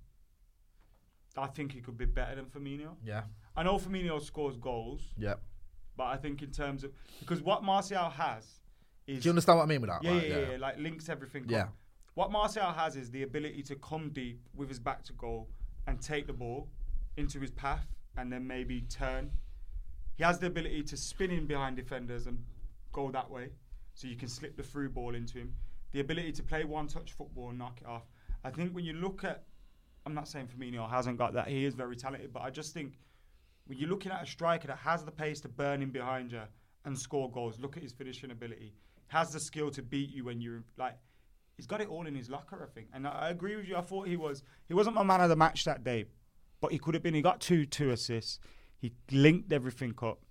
I think he could be better than Firmino. Yeah. I know Firmino scores goals. Yeah. But I think in terms of... Because what Martial has is... Do you understand what I mean with that? Yeah, like links everything up. what Martial has is the ability to come deep with his back to goal and take the ball into his path and then maybe turn. He has the ability to spin in behind defenders and go that way, so you can slip the through ball into him. The ability to play one-touch football and knock it off. I think when you look at, I'm not saying Firmino hasn't got that, he is very talented, but I just think when you're looking at a striker that has the pace to burn in behind you and score goals, look at his finishing ability, has the skill to beat you when you're like, he's got it all in his locker, I think. And I agree with you. I thought he wasn't my man of the match that day, but he could have been. He got two assists. He linked everything up.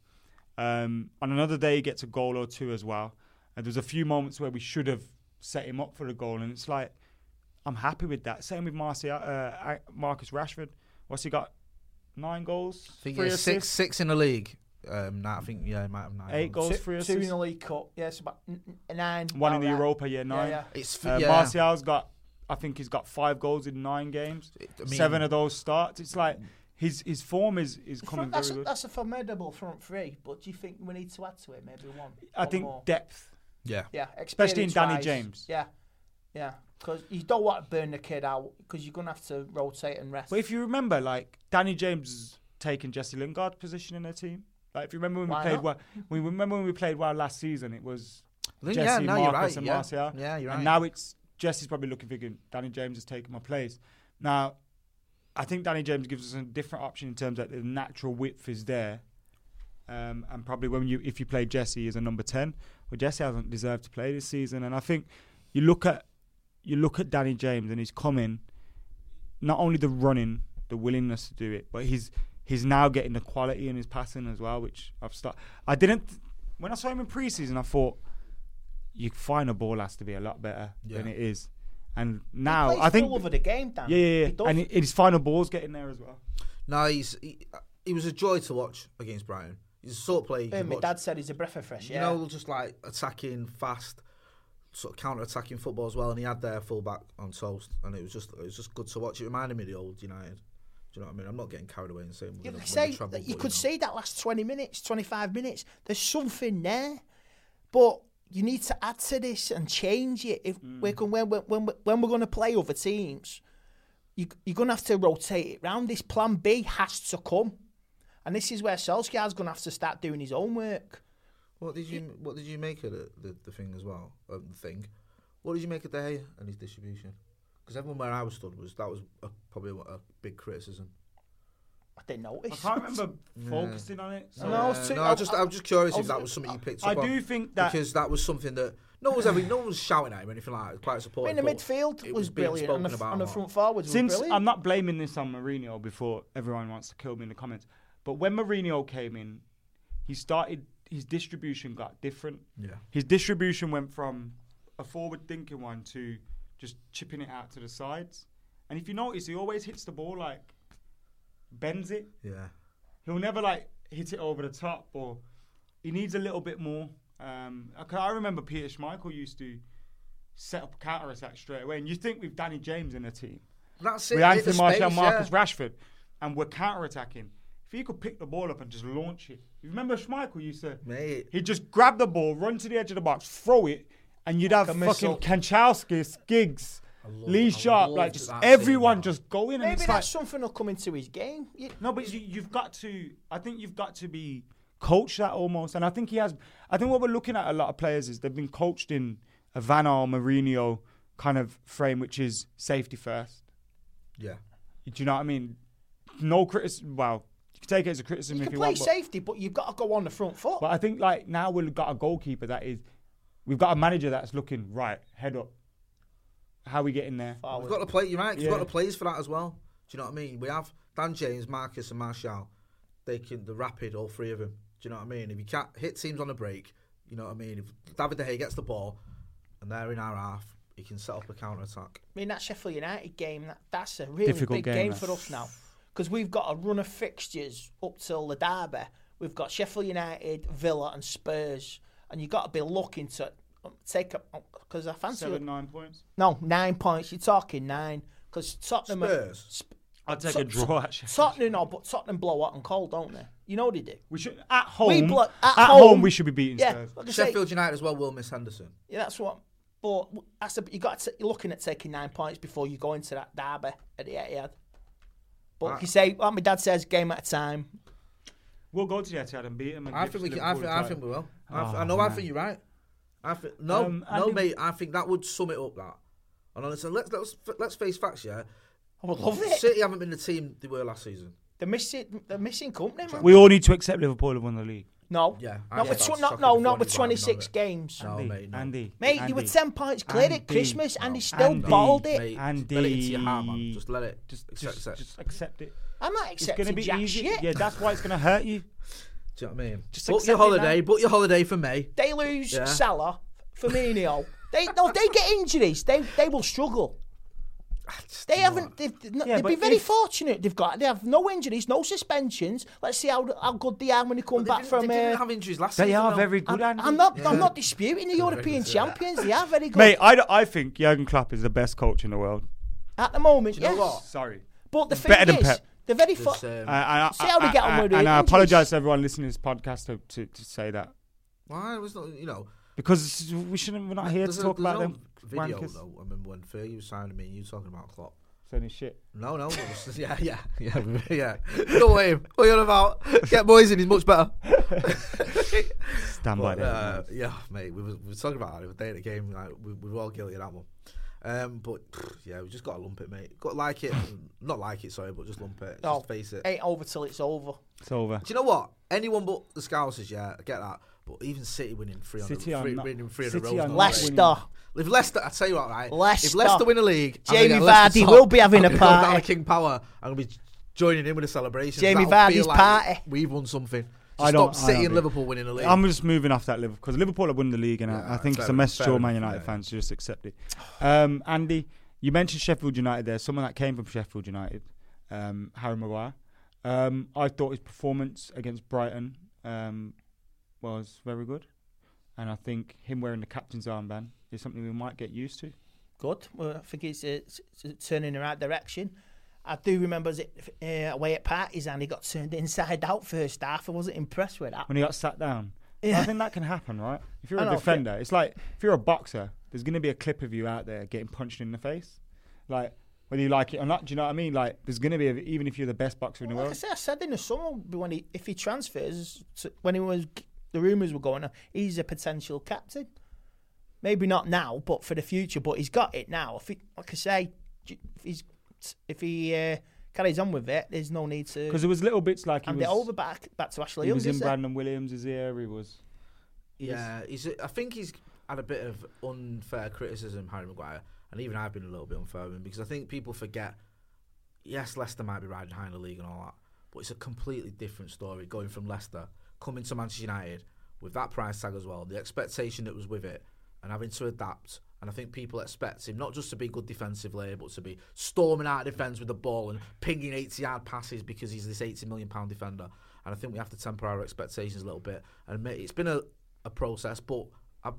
On another day, he gets a goal or two as well. And there's a few moments where we should have set him up for the goal, and it's like, I'm happy with that. Same with Marcus Rashford. What's he got? 9 goals? I think he has six in the league. I think, he might have 9. 8 goals, 3 assists. 2 in the League Cup. Yeah, it's about 9. 1 in the Europa, 9. Yeah. It's Martial's got, I think he's got 5 goals in 9 games. 7 of those starts. It's like his form is coming very good. That's a formidable front three, but do you think we need to add to it? Maybe one. I think more? depth. Yeah. Especially in Danny James. Yeah. Because you don't want to burn the kid out because you're going to have to rotate and rest. But if you remember, like, Danny James has taken Jesse Lingard's position in their team. Like, if you remember when we played well last season, it was Jesse, Marcus and Martial. Yeah, you're right. And now it's Jesse's probably thinking Danny James has taken my place. Now, I think Danny James gives us a different option in terms that the natural width is there. And probably if you play Jesse as a number 10, well, Jesse hasn't deserved to play this season. And I think you look at Danny James and he's coming, not only the running, the willingness to do it, but he's now getting the quality in his passing as well, which when I saw him in pre-season, I thought, you find a ball has to be a lot better than it is. And now I think all over the game, Dan. Yeah. And his final ball's getting there as well. No, he was a joy to watch against Brighton. He's a sort of player. My dad said he's a breath of fresh air. You know, just like attacking fast, sort of counter-attacking football as well, and he had their full-back on toast, and it was just good to watch. It reminded me of the old United. Do you know what I mean? I'm not getting carried away and saying you could see that last 20 minutes, 25 minutes. There's something there, but you need to add to this and change it. If when we're going to play other teams, you're going to have to rotate it round. This plan B has to come, and this is where Solskjaer's going to have to start doing his own work. What did you make of the thing as well? What did you make of De Gea and his distribution? Because everyone where I was stood was probably a big criticism. I didn't notice. I can't remember focusing on it. So. I'm just curious if that was something you picked up on. I do think that because that was something that no one was shouting at him or anything like that. It was quite supportive. In the midfield was brilliant, and the front forwards was brilliant. I'm not blaming this on Mourinho before everyone wants to kill me in the comments, but when Mourinho came in, his distribution got different. Yeah. His distribution went from a forward-thinking one to just chipping it out to the sides. And if you notice, he always hits the ball bends it. Yeah. He'll never hit it over the top, or he needs a little bit more. I remember Peter Schmeichel used to set up a counter-attack straight away. And you think with Danny James in the team, that's it. With Anthony Martial, Marcus Rashford, and we're counter-attacking. If he could pick the ball up and just launch it. You remember Schmeichel used to... Mate. He'd just grab the ball, run to the edge of the box, throw it, and you'd have fucking Kanchelskis, Giggs, Lee Sharp, just everyone just go in. Maybe that's something that'll come into his game. No, but you've got to... I think you've got to be coached that almost. And I think he has... I think what we're looking at a lot of players is they've been coached in a Van Gaal, Mourinho kind of frame, which is safety first. Yeah. Do you know what I mean? No criticism... Well... You can take it as a criticism if you want. You can play safety, but you've got to go on the front foot. But I think now we've got a goalkeeper we've got a manager that's looking right, head up. How are we getting there? We've got to play. You're right. You've got the players for that as well. Do you know what I mean? We have Dan James, Marcus, and Martial. They're rapid, all three of them. Do you know what I mean? If you can't hit teams on a break, you know what I mean. If David De Gea gets the ball and they're in our half, he can set up a counter attack. I mean, that Sheffield United game, that's a really difficult big game for us now. Because we've got a run of fixtures up till the derby. We've got Sheffield United, Villa and Spurs. And you've got to be looking to take up... Because I fancy... 9 points? No, 9 points. You're talking 9. Because Tottenham... Spurs? I'd take a draw, actually. Tottenham blow hot and cold, don't they? You know they do. We should... At home, we should be beating Spurs. Like Sheffield United as well will miss Henderson. Yeah, that's what... But you're looking at taking 9 points before you go into that derby at the Etihad. But like you say, like my dad says, game at a time. We'll go to the Etihad and beat them. I think we will. I think you're right. Mate. I think that would sum it up. That. And honestly, let's face facts. Yeah, I would love it. City haven't been the team they were last season. They're missing company, man. We all need to accept Liverpool have won the league. No. Yeah. Not with 26 games. No, mate. No. Andy. Mate, you were 10 points clear at Christmas and he still bottled it. Mate, Andy. let it into your heart, man. Just let it. Just accept it. I'm not It's going to accepting be jack easy. shit. Yeah, that's why it's going to hurt you. Do you know what I mean? Just Book accept your it holiday. now. Book your holiday for May. They lose Salah, Firmino. They get injuries. They will struggle. They haven't. They've been very fortunate. They have no injuries, no suspensions. Let's see how good they are when they come back from. They didn't have injuries last season. They are very good. I'm not disputing the European champions. They are very good. Mate, I think Jurgen Klopp is the best coach in the world. At the moment, Do you know yes. what? Sorry. But the thing Better than is, Pep. they're very. See how they get on with it. And I apologise to everyone listening to this podcast to say that. Why? It was not, Because we're not here to talk about them. Video wankers. though. I remember when Fergie was signing me and you talking about Klopp. Saying his shit. No. It was, yeah. Go away. What are you on about? Get boys in. He's much better. Stand by that. Yeah, mate. We were talking about that the other day at the game. Like, we were all guilty of that one. But yeah, we just got to lump it, mate. Got to like it. Not like it, sorry, but just lump it. No, just face it. Ain't over till it's over. It's over. Do you know what? Anyone but the Scousers, yeah, I get that. But even City winning 3 on City the are row, not- winning 3 on City the row. are is not not Leicester. If Leicester, I tell you what, right? Leicester. If Leicester win a league, Jamie I'm gonna get Leicester Vardy top, will be having I'm a gonna go down party. to King Power. I'm gonna be joining in with the celebration. Jamie That'll feel Vardy's like party. We've won something. I Stop don't- City I and don't Liverpool winning a league. I'm just moving off that Liverpool because Liverpool have won the league, and Yeah, I think it's fair a message to all enough, Man United yeah. fans to just accept it. Andy, you mentioned Sheffield United there. Someone that came from Sheffield United, Harry Maguire. I thought his performance against Brighton was very good, and I think him wearing the captain's armband is something we might get used to. Good. Well, I think it's turning in the right direction. I do remember away at parties and he got turned inside out first half. I wasn't impressed with that. When he got sat down. Yeah. I think that can happen, right? If you're I a know, defender, it's like if you're a boxer, there's going to be a clip of you out there getting punched in the face. Like, whether you like it or not, do you know what I mean? Like, there's going to be, even if you're the best boxer in the world. I said in the summer, if he transfers, the rumours were going on, he's a potential captain. Maybe not now, but for the future. But he's got it now. Like I say, if he carries on with it, there's no need to. Because there was little bits like hand it over back to Ashley He Young. was in Brandon Williams' ear. He was. Yeah, I think he's had a bit of unfair criticism, Harry Maguire, and even I've been a little bit unfair with him because I think people forget. Yes, Leicester might be riding high in the league and all that, but it's a completely different story going from Leicester coming to Manchester United with that price tag as well, the expectation that was with it, and having to adapt. And I think people expect him not just to be good defensively, but to be storming out of defence with the ball and pinging 80-yard passes because he's this £80 million defender. And I think we have to temper our expectations a little bit. And admit it's been a process, but I'm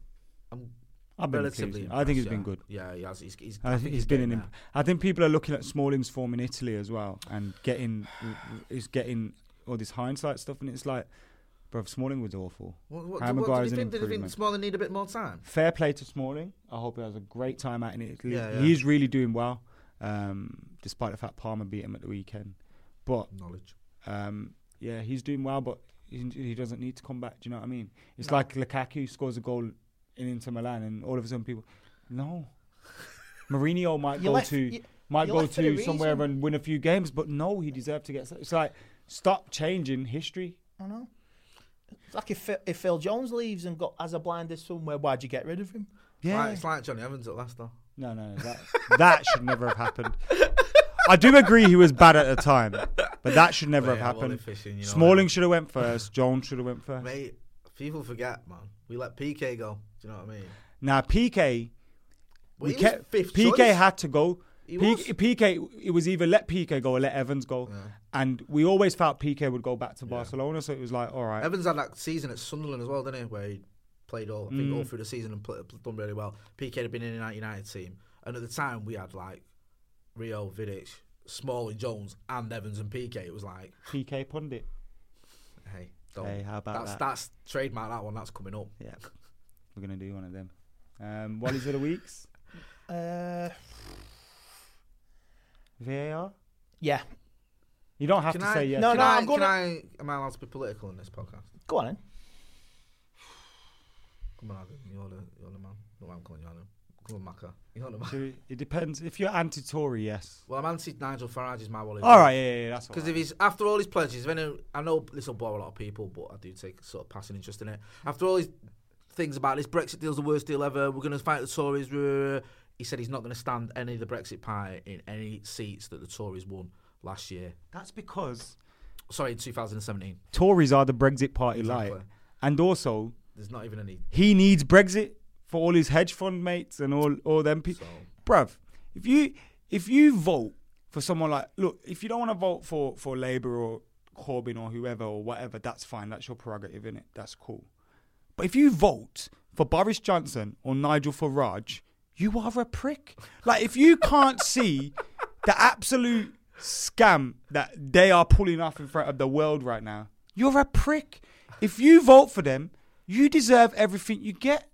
relatively pleased. I think he's impressed, been good. Yeah, he has. I think he's been in. I think people are looking at Smalling's form in Italy as well and getting all this hindsight stuff, and it's like, bro, Smalling was awful. What Harry do Maguire's you an think? Did you think improvement. Smalling need a bit more time? Fair play to Smalling. I hope he has a great time out in Italy. Yeah. He's really doing well, despite the fact Palmer beat him at the weekend. But Knowledge. yeah, he's doing well, but he doesn't need to come back. Do you know what I mean? It's like Lukaku scores a goal in Inter Milan, and all of a sudden people, no. Mourinho might go to somewhere and win a few games, but no, he deserved to get. It's like, stop changing history. I know. It's like if Phil Jones leaves and has a blinder somewhere, why'd you get rid of him? Yeah, It's like Johnny Evans at Leicester. no, that should never have happened. I do agree he was bad at the time, but that should never have happened. Smalling should have went first. Jones should have went first. Mate, people forget, man. We let PK go. Do you know what I mean? Now PK, Well, he was fifth PK choice. had to go. He was. PK, it was either let PK go or let Evans go, and we always felt PK would go back to Barcelona. So it was like, all right. Evans had that season at Sunderland as well, didn't he? Where he played all through the season and done really well. PK had been in a United team, and at the time we had like Rio, Vidic, Smalling, Jones, and Evans and PK. It was like PK pundit. Hey, Hey, how about that? That's trademark that one. That's coming up. Yeah, we're gonna do one of them. Wallies of the weeks. VAR. Yeah. You don't have to say yes. No, Am I allowed to be political in this podcast? Go on then. Come on, Adam. You're the man. No, I'm calling you Adam. Come on, Macca. You're the man. It depends. If you're anti-Tory, yes. Well, I'm anti Nigel Farage is my Wally. All right, yeah, that's all Because right. if he's after all his pledges, I know this will bore a lot of people, but I do take sort of passing interest in it. After all his things about this Brexit deal's the worst deal ever, we're going to fight the Tories. He said he's not going to stand any of the Brexit party in any seats that the Tories won last year. That's because Sorry, in 2017. Tories are the Brexit party Exactly. light, and also There's not even any. he needs Brexit for all his hedge fund mates and all them people. So, Bruv, if you vote for someone like, look, if you don't want to vote for Labour or Corbyn or whoever or whatever, that's fine. That's your prerogative, innit? That's cool. But if you vote for Boris Johnson or Nigel Farage, you are a prick. Like, if you can't see the absolute scam that they are pulling off in front of the world right now, you're a prick. If you vote for them, you deserve everything you get.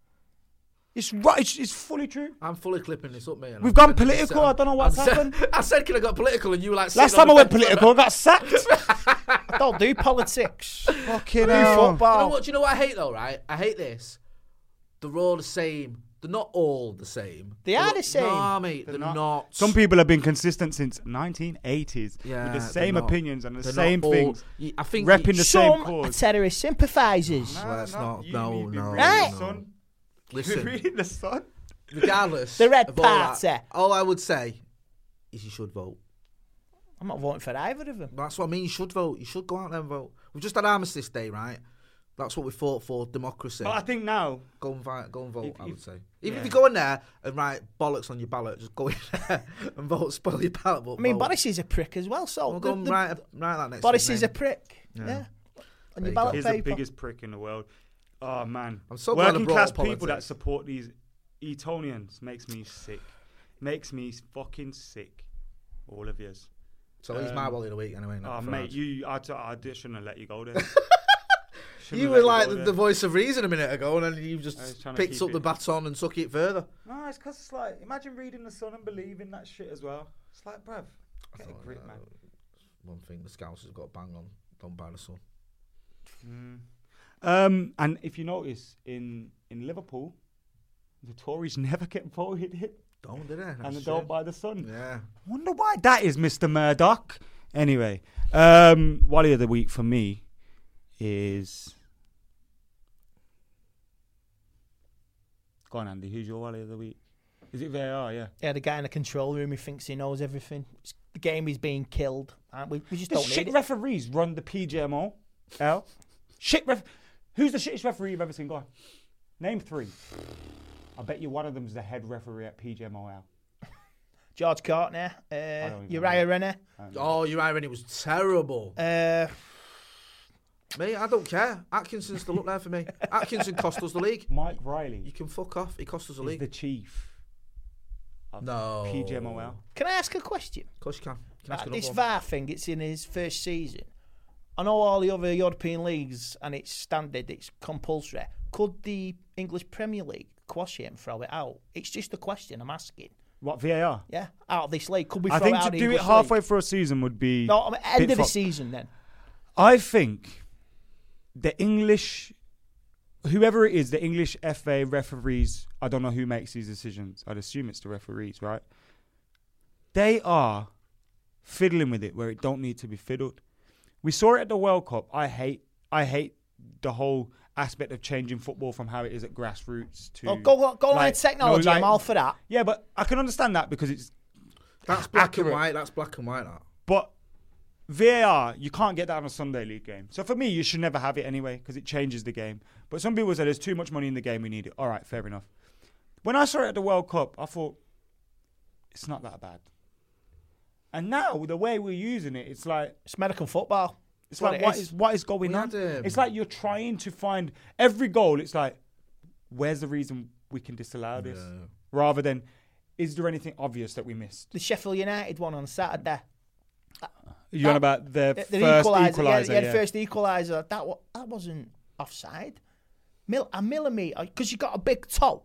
It's right. It's fully true. I'm fully clipping this up, mate. We've gone political. I don't know what's happened. I said, can I got political? And you were like, Last time I went political, I got sacked. I don't do politics. Fucking Do hell. football. Do you know what I hate though, right? I hate this. They're all the same. They're not all the same. They are the same. No, mate, they're not. Some people have been consistent since 1980s Yeah, with the they're same not. opinions and the They're same not all- things, I think repping the same Some are cause. terrorist sympathisers. Let's not. You No, need to be no, reading Right. the Sun. Listen, Reading the Sun. regardless, The Red of all that, Party. all I would say is you should vote. I'm not voting for either of them. That's what I mean. You should vote. You should go out there and vote. We've just had Armistice Day, right? That's what we fought for, democracy. But I think now, Go and vote, I would say. Even yeah. if you go in there and write bollocks on your ballot, just go in there and vote, spoil your ballot. But I mean, vote. Boris is a prick as well. So Well, go and write that next Boris to his is a name. prick. Yeah. Yeah. On There your you ballot he's paper. the biggest prick in the world. Oh, man. I'm so glad I Working brought class up people that politics. support these Etonians makes me sick. Makes me fucking sick. All of yous. So he's my Wally of the week anyway. Oh, not mate, Farage. I shouldn't have let you go there. You were like the voice of reason a minute ago, and then you I was just trying to picked keep up the it- baton and took it further. No, it's because it's like, imagine reading The Sun and believing that shit as well. It's like, bruv, get a grip, man. One thing the Scouts has got a bang on. Don't buy the Sun. And if you notice, in Liverpool, the Tories never get voted in, Don't, did they? and they don't buy The Sun. Yeah. Wonder why that is, Mr. Murdoch. Anyway, Wally of the week for me is... Go on, Andy. Who's your Wally of the week? Is it VAR? Yeah. Yeah, the guy in the control room who thinks he knows everything. The game is being killed. We just The don't shit need it. referees run the PGMO. Shit ref. Who's the shittest referee you've ever seen? Go on. Name 3. I bet you one of them's the head referee at PGMOL. George Courtney, don't even Uriah Rennie. Oh, you're right, it was terrible. Me, I don't care. Atkinson's still up there for me. Atkinson cost us the league. Mike Riley You can fuck off. He cost us the is league. the chief of No. PGMOL. Can I ask a question? Of course you can. You can ask another This one. VAR thing, it's in his first season. I know all the other European leagues, and it's standard, it's compulsory. Could the English Premier League quash it and throw it out? It's just a question I'm asking. What, VAR? Yeah, out of this league, could we throw I think it out to of the do it English halfway league? through a season would be... No, I mean, end bit of the fucked. season then. I think the English, whoever it is, the English FA referees, I don't know who makes these decisions. I'd assume it's the referees, right? They are fiddling with it where it don't need to be fiddled. We saw it at the World Cup. I hate the whole aspect of changing football from how it is at grassroots to... Oh, go on like, technology, no, I'm all for that. Yeah, but I can understand that because it's... That's black accurate. and white. That's black and white. That. But VAR, you can't get that on a Sunday league game. So for me, you should never have it anyway because it changes the game. But some people say there's too much money in the game, we need it. All right, fair enough. When I saw it at the World Cup, I thought, it's not that bad. And now, the way we're using it, it's like... It's American football. It's That's like, what it is. what is going We on? had, It's like you're trying to find... Every goal, it's like, where's the reason we can disallow this? Yeah. Rather than, is there anything obvious that we missed? The Sheffield United one on Saturday. You're on about the first equaliser. equaliser, Yeah, the first equaliser. That wasn't offside. A millimetre, because you got a big toe.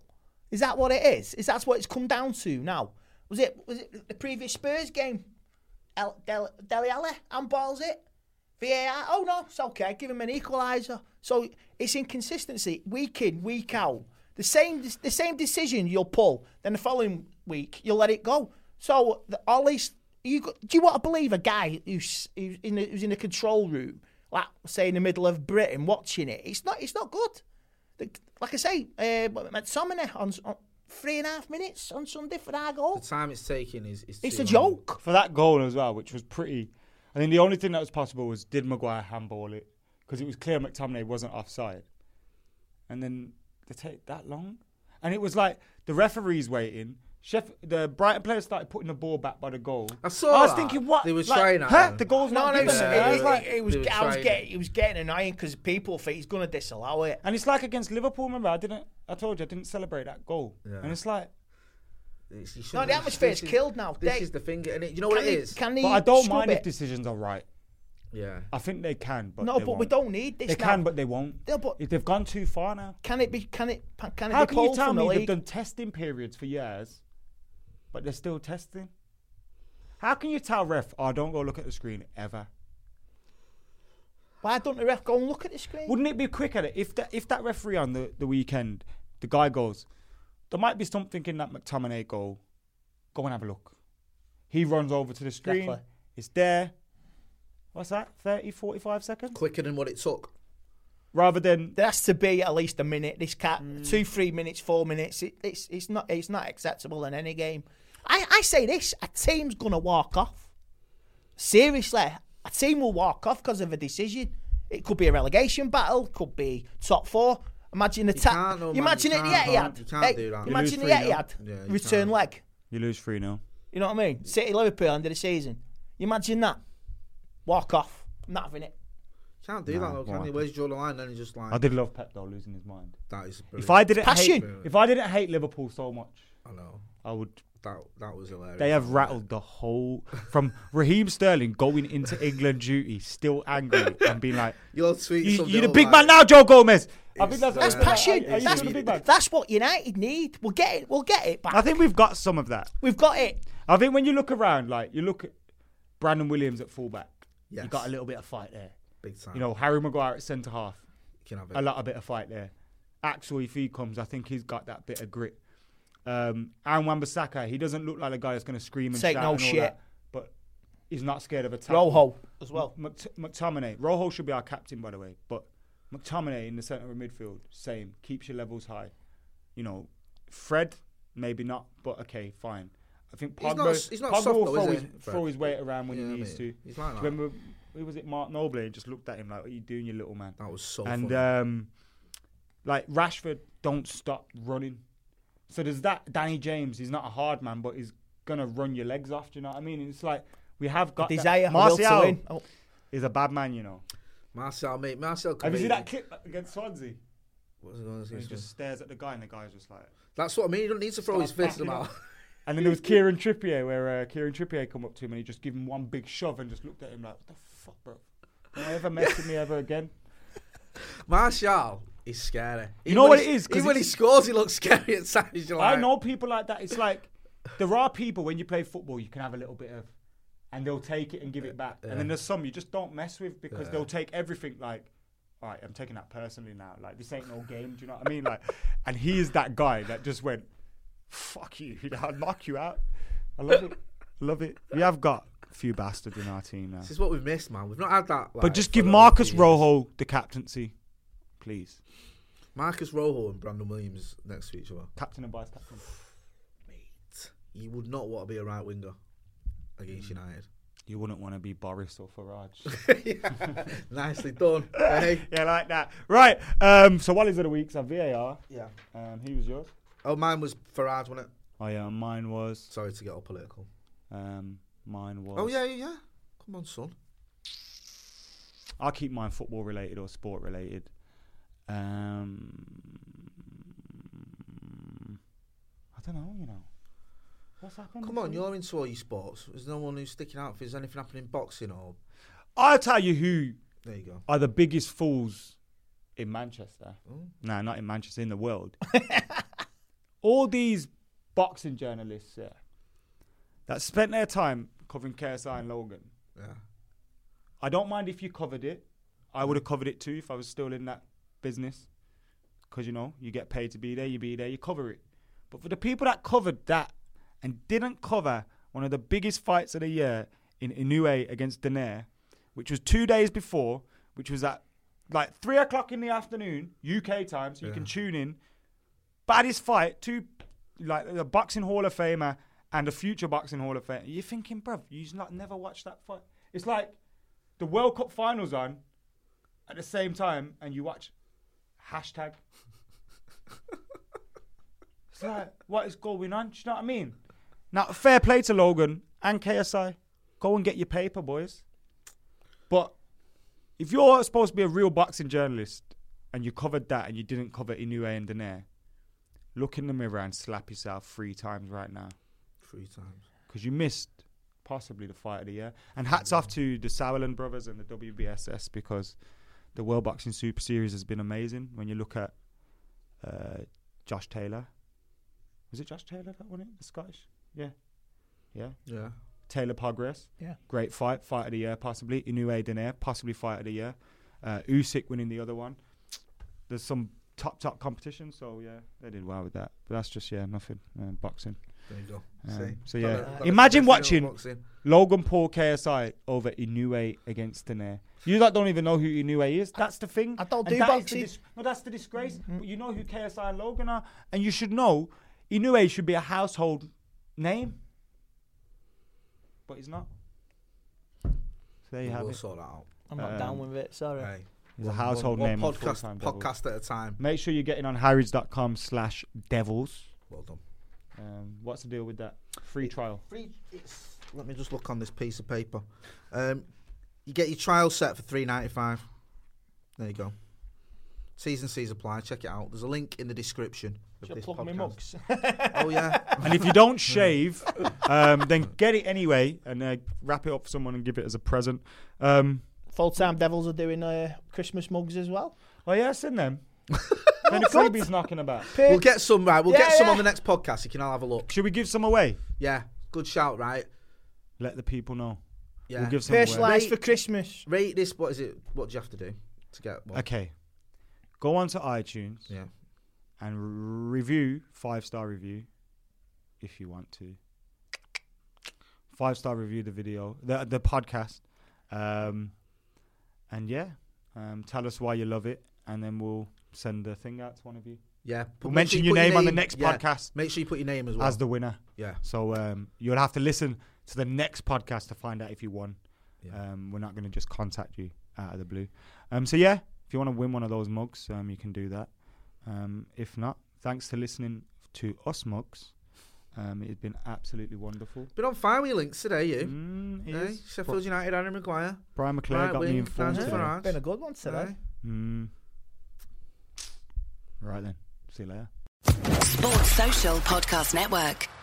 Is that what it is? Is that what it's come down to now? Was it the previous Spurs game? Dele Alli handballs it. VAR. Oh no, it's okay. Give him an equaliser. So it's inconsistency week in, week out. The same decision you'll pull. Then the following week you'll let it go. So all these. Do you want to believe a guy who's in the control room, like say in the middle of Britain, watching it? It's not good. Like I say, McTominay on 3.5 minutes on Sunday for that goal. The time it's taking is it's too a long. joke. For that goal as well, which was pretty. I think the only thing that was possible was did Maguire handball it, because it was clear McTominay wasn't offside, and then they take that long, and it was like the referee's waiting. The Brighton players started putting the ball back by the goal. I was that. Thinking, what? They were trying at huh? them. The goal's not given. It was getting annoying because people think he's going to disallow it. And it's like against Liverpool. Remember, I told you I didn't celebrate that goal. Yeah. And it's like, no, the atmosphere's killed now. This is the thing, and you know what it is. But I don't mind if decisions are right. Yeah, I think they can, but no, but we don't need this. They can, but they won't. Yeah, but if they've gone too far now, can it be? Can it? How be can you tell me they've they've done testing periods for years, but they're still testing? How can you tell ref, don't go look at the screen ever? Why don't the ref go and look at the screen? Wouldn't it be quicker if that referee on the weekend, the guy goes, there might be something in that McTominay goal. Go and have a look. He runs over to the screen. Exactly. It's there. What's that? 30, 45 seconds? Quicker than what it took. Rather than there has to be at least a minute. This 2, 3 minutes, 4 minutes. It's not acceptable in any game. I say this: a team's gonna walk off. Seriously, a team will walk off because of a decision. It could be a relegation battle. Could be top 4. Imagine the Imagine it at the Etihad. You can't do that. Imagine the Etihad return leg. You lose 3-0. You know what I mean? City Liverpool end of the season. You imagine that. Walk off. I'm not having it. Can't do that though, can you? Where's your line? Then you just like. I did love Pep though, losing his mind. That is brilliant. If I didn't hate Liverpool so much, I know. I would. That was hilarious. They have rattled the whole from Raheem Sterling going into England duty, still angry and being like, "You're sweet. You're the big man now, Joe Gomez." I think that's passion. That's that's what United need. We'll get it back. I think we've got some of that. We've got it. I think when you look around, like you look at Brandon Williams at fullback, you got a little bit of fight there. Big time. You know, Harry Maguire at centre half, a lot of bit of fight there. Axel, if he comes, I think he's got that bit of grit. Aaron Wan-Bissaka, he doesn't look like a guy that's going to scream and shout and all that, but he's not scared of a tackle. Rojo as well. McTominay. Rojo should be our captain, by the way, but McTominay in the centre of midfield, same. Keeps your levels high. You know, Fred, maybe not, but okay, fine. I think Pogba will throw his weight around when he needs to. He's like that. Remember, who was it? Mark Noble just looked at him like, "What are you doing, you little man?" That was so funny. And like Rashford, don't stop running. So there's that. Danny James, he's not a hard man, but he's gonna run your legs off. Do you know what I mean? And it's like we have got desire. Martial is a bad man, you know. Martial, mate. Martial. Have you seen that clip against Swansea? What's it going to say? He just stares at the guy, and the guy's just like. That's what I mean. You don't need to throw his fist about. And then there was Kieran Trippier, where Kieran Trippier come up to him and he just gave him one big shove and just looked at him like, "What the fuck, bro? Don't ever mess with me ever again." Martial is scary. You know what it is? Even when he scores, he looks scary at times. I know people like that. It's like there are people when you play football, you can have a little bit of, and they'll take it and give it back. And then there's some you just don't mess with because they'll take everything like, all right, I'm taking that personally now. Like this ain't no game. Do you know what I mean? Like, and he is that guy that just went, "Fuck you! I'll knock you out." I love it. Love it. We have got a few bastards in our team now. This is what we've missed, man. We've not had that. Like, but just give Marcus Rojo the captaincy, please. Marcus Rojo and Brandon Williams next to each other. Captain and vice captain. Mate, you would not want to be a right winger against United. You wouldn't want to be Boris or Farage. Nicely done. Hey. Yeah, like that. Right. So what is it? The weeks of VAR. Yeah. Who was yours? Oh, mine was Farage, wasn't it? Oh yeah, mine was. Sorry to get all political. Mine was. Oh yeah. Come on, son. I'll keep mine football related or sport related. I don't know. You know, what's happened? Come on, you're into all your sports. There's no one who's sticking out. If there's anything happening in boxing or. I'll tell you who. There you go. Are the biggest fools in Manchester? No, not in Manchester, in the world. all these boxing journalists that spent their time covering KSI and Logan. Yeah. I don't mind if you covered it. I would have covered it too if I was still in that business. Because, you get paid to be there, you cover it. But for the people that covered that and didn't cover one of the biggest fights of the year in Inoue against Donaire, which was 2 days before, which was at like 3 o'clock in the afternoon, UK time, so you can tune in. Baddest fight, a boxing Hall of Famer and a future boxing Hall of Famer. You're thinking, bruv, you've never watched that fight. It's like the World Cup finals on at the same time and you watch hashtag. It's like, what is going on? Do you know what I mean? Now, fair play to Logan and KSI. Go and get your paper, boys. But if you're supposed to be a real boxing journalist and you covered that and you didn't cover Inoue and Donaire, look in the mirror and slap yourself 3 times right now. 3 times. Because you missed possibly the fight of the year. And hats off to the Sauerland brothers and the WBSS because the World Boxing Super Series has been amazing. When you look at Josh Taylor. Was it Josh Taylor that won it? The Scottish? Yeah. Taylor Progress. Yeah. Great fight. Fight of the year, possibly. Inoue Donaire, possibly fight of the year. Usyk winning the other one. There's some top competition, so yeah, they did well with that. But that's just, nothing. Boxing. There you go. So yeah, imagine watching Logan Paul KSI over Inoue against Donaire. You don't even know who Inoue is. That's the thing. I don't do boxing. That's the disgrace. But you know who KSI and Logan are, and you should know Inoue should be a household name, but he's not. So there you have it. We'll sort that out. I'm not down with it. Sorry. Hey. He's a household name. Podcast at a time. Make sure you're getting on harrys.com/devils. Well done. What's the deal with that? Free trial. Let me just look on this piece of paper. You get your trial set for $3.95. There you go. T's and C's apply. Check it out. There's a link in the description of this podcast. Me mugs. Oh yeah. And if you don't shave, then get it anyway and wrap it up for someone and give it as a present. Full-time Devils are doing Christmas mugs as well. Oh yeah, I've seen them. Any freebies knocking about? We'll get some, right? We'll get some on the next podcast. You can all have a look. Should we give some away? Yeah, good shout, right? Let the people know. Yeah. We'll give some away. Personalised for Christmas. Rate this. What is it? What do you have to do to get one? Okay. Go on to iTunes. Yeah. And review 5-star review if you want to. 5-star review the video, the podcast. And yeah, tell us why you love it, and then we'll send the thing out to one of you. Yeah. We'll mention your name on the next podcast. Make sure you put your name as well. As the winner. Yeah. So you'll have to listen to the next podcast to find out if you won. Yeah. We're not going to just contact you out of the blue. So yeah, if you want to win one of those mugs, you can do that. If not, thanks for listening to us mugs. It's been absolutely wonderful. Been on fire with your links today, you. Hey, Sheffield United, Harry Maguire. Brian McClare got me informed today. Been a good one today. Right then. See you later. Sports Social Podcast Network.